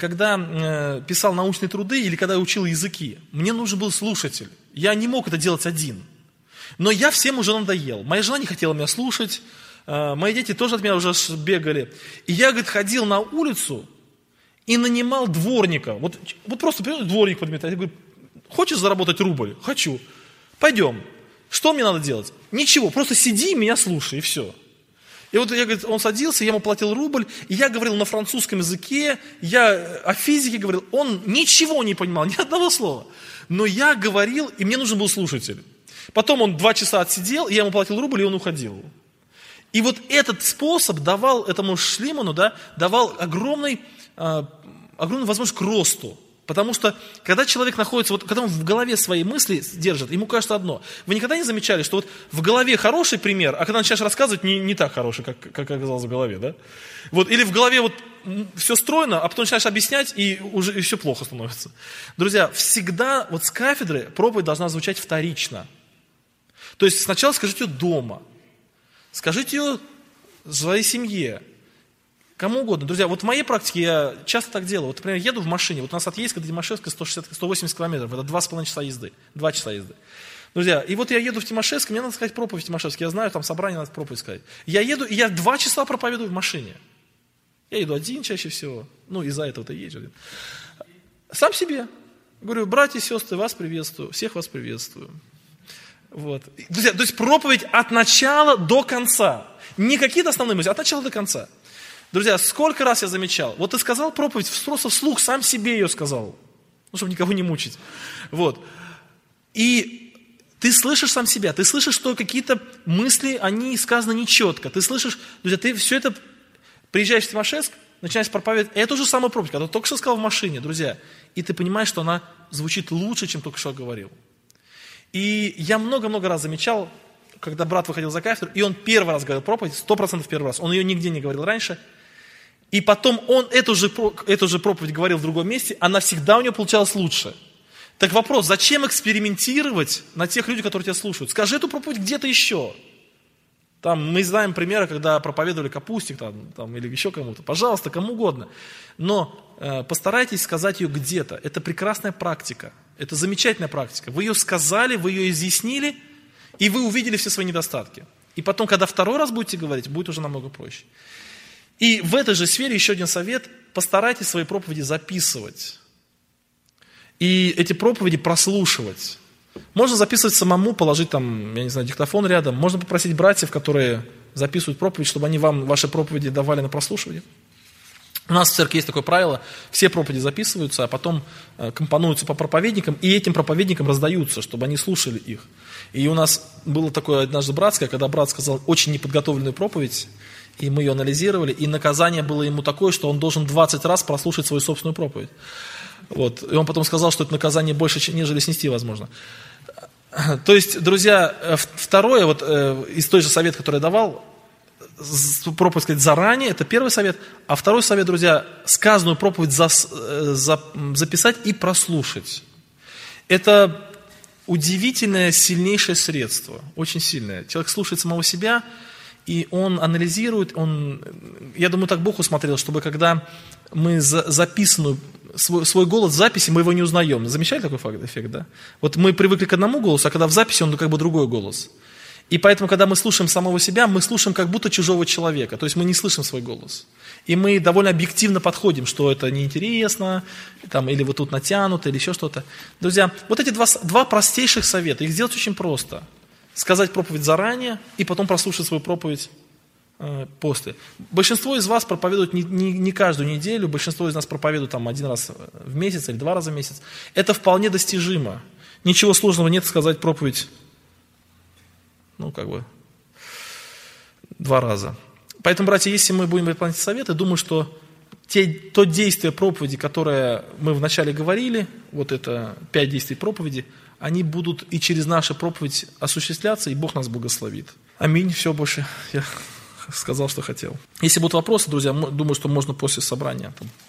когда писал научные труды или когда учил языки, мне нужен был слушатель. Я не мог это делать один. Но я всем уже надоел. Моя жена не хотела меня слушать, мои дети тоже от меня уже бегали. И я, говорит, ходил на улицу и нанимал дворника. Вот просто дворник подметать. Я говорю, хочешь заработать рубль? Хочу. Пойдем. Что мне надо делать? Ничего, просто сиди и меня слушай, и все. И вот я, говорит, он садился, я ему платил рубль, и я говорил на французском языке, я о физике говорил, он ничего не понимал, ни одного слова. Но я говорил, и мне нужен был слушатель. Потом он 2 часа отсидел, и я ему платил рубль, и он уходил. И вот этот способ давал этому Шлиману, да, давал огромную возможность к росту. Потому что, когда человек находится, вот когда он в голове свои мысли держит, ему кажется одно. Вы никогда не замечали, что вот в голове хороший пример, а когда начинаешь рассказывать, не так хороший, как оказалось в голове, да? Вот, или в голове вот все стройно, а потом начинаешь объяснять, и уже и все плохо становится. Друзья, всегда вот с кафедры проповедь должна звучать вторично. То есть сначала скажите ее дома, скажите ее своей семье, кому угодно. Друзья, вот в моей практике я часто так делаю. Вот, например, еду в машине. Вот у нас от Ейска до Тимошевска 180 километров. Это 2,5 часа езды. 2 часа езды. Друзья, и вот я еду в Тимошевск, мне надо сказать проповедь в Тимошевске. Я знаю, там собрание надо проповедь сказать. Я еду, и я 2 часа проповедую в машине. Я еду один чаще всего. Ну, из-за этого-то езжу. Сам себе. Говорю, братья и сестры, вас приветствую. Всех вас приветствую. Вот. Друзья, то есть проповедь от начала до конца. Не какие-то основные мысли, от начала до конца. Друзья, сколько раз я замечал, вот ты сказал проповедь, просто вслух сам себе ее сказал, ну, чтобы никого не мучить. Вот. И ты слышишь сам себя, ты слышишь, что какие-то мысли, они сказаны нечетко. Ты слышишь, друзья, ты все это, приезжаешь в Тимошевск, начинаешь проповедовать, и это уже самая проповедь, когда ты только что сказал в машине, друзья, и ты понимаешь, что она звучит лучше, чем только что говорил. И я много-много раз замечал, когда брат выходил за кафедру, и он первый раз говорил проповедь, 100% первый раз, он ее нигде не говорил раньше, и потом он эту же проповедь говорил в другом месте, она всегда у него получалась лучше. Так вопрос, зачем экспериментировать на тех людях, которые тебя слушают? Скажи эту проповедь где-то еще. Там мы знаем примеры, когда проповедовали Капустик там, или еще кому-то. Пожалуйста, кому угодно. Но постарайтесь сказать ее где-то. Это прекрасная практика. Это замечательная практика. Вы ее сказали, вы ее изъяснили, и вы увидели все свои недостатки. И потом, когда второй раз будете говорить, будет уже намного проще. И в этой же сфере еще один совет. Постарайтесь свои проповеди записывать. И эти проповеди прослушивать. Можно записывать самому, положить там, я не знаю, диктофон рядом. Можно попросить братьев, которые записывают проповедь, чтобы они вам ваши проповеди давали на прослушивание. У нас в церкви есть такое правило. Все проповеди записываются, а потом компонуются по проповедникам, и этим проповедникам раздаются, чтобы они слушали их. И у нас было такое однажды братское, когда брат сказал очень неподготовленную проповедь, и мы ее анализировали, и наказание было ему такое, что он должен 20 раз прослушать свою собственную проповедь. Вот. И он потом сказал, что это наказание больше, нежели снести возможно. То есть, друзья, второе, вот из той же совета, который я давал, проповедь сказать заранее, это первый совет. А второй совет, друзья, сказанную проповедь записать и прослушать. Это удивительное, сильнейшее средство, очень сильное. Человек слушает самого себя, и он анализирует, я думаю, так Бог усмотрел, чтобы когда мы записанную, свой голос в записи, мы его не узнаем. Замечали такой эффект, да? Вот мы привыкли к одному голосу, а когда в записи он как бы другой голос. И поэтому, когда мы слушаем самого себя, мы слушаем как будто чужого человека, то есть мы не слышим свой голос. И мы довольно объективно подходим, что это неинтересно, там, или вот тут натянуто, или еще что-то. Друзья, вот эти два простейших совета, их сделать очень просто. Сказать проповедь заранее, и потом прослушать свою проповедь посты. Большинство из вас проповедуют не каждую неделю, большинство из нас проповедуют там 1 раз в месяц или 2 раза в месяц. Это вполне достижимо. Ничего сложного нет сказать проповедь, 2 раза. Поэтому, братья, если мы будем выполнять советы, думаю, что то действие проповеди, которое мы вначале говорили, вот это 5 действий проповеди, они будут и через нашу проповедь осуществляться, и Бог нас благословит. Аминь. Все, больше я сказал, что хотел. Если будут вопросы, друзья, думаю, что можно после собрания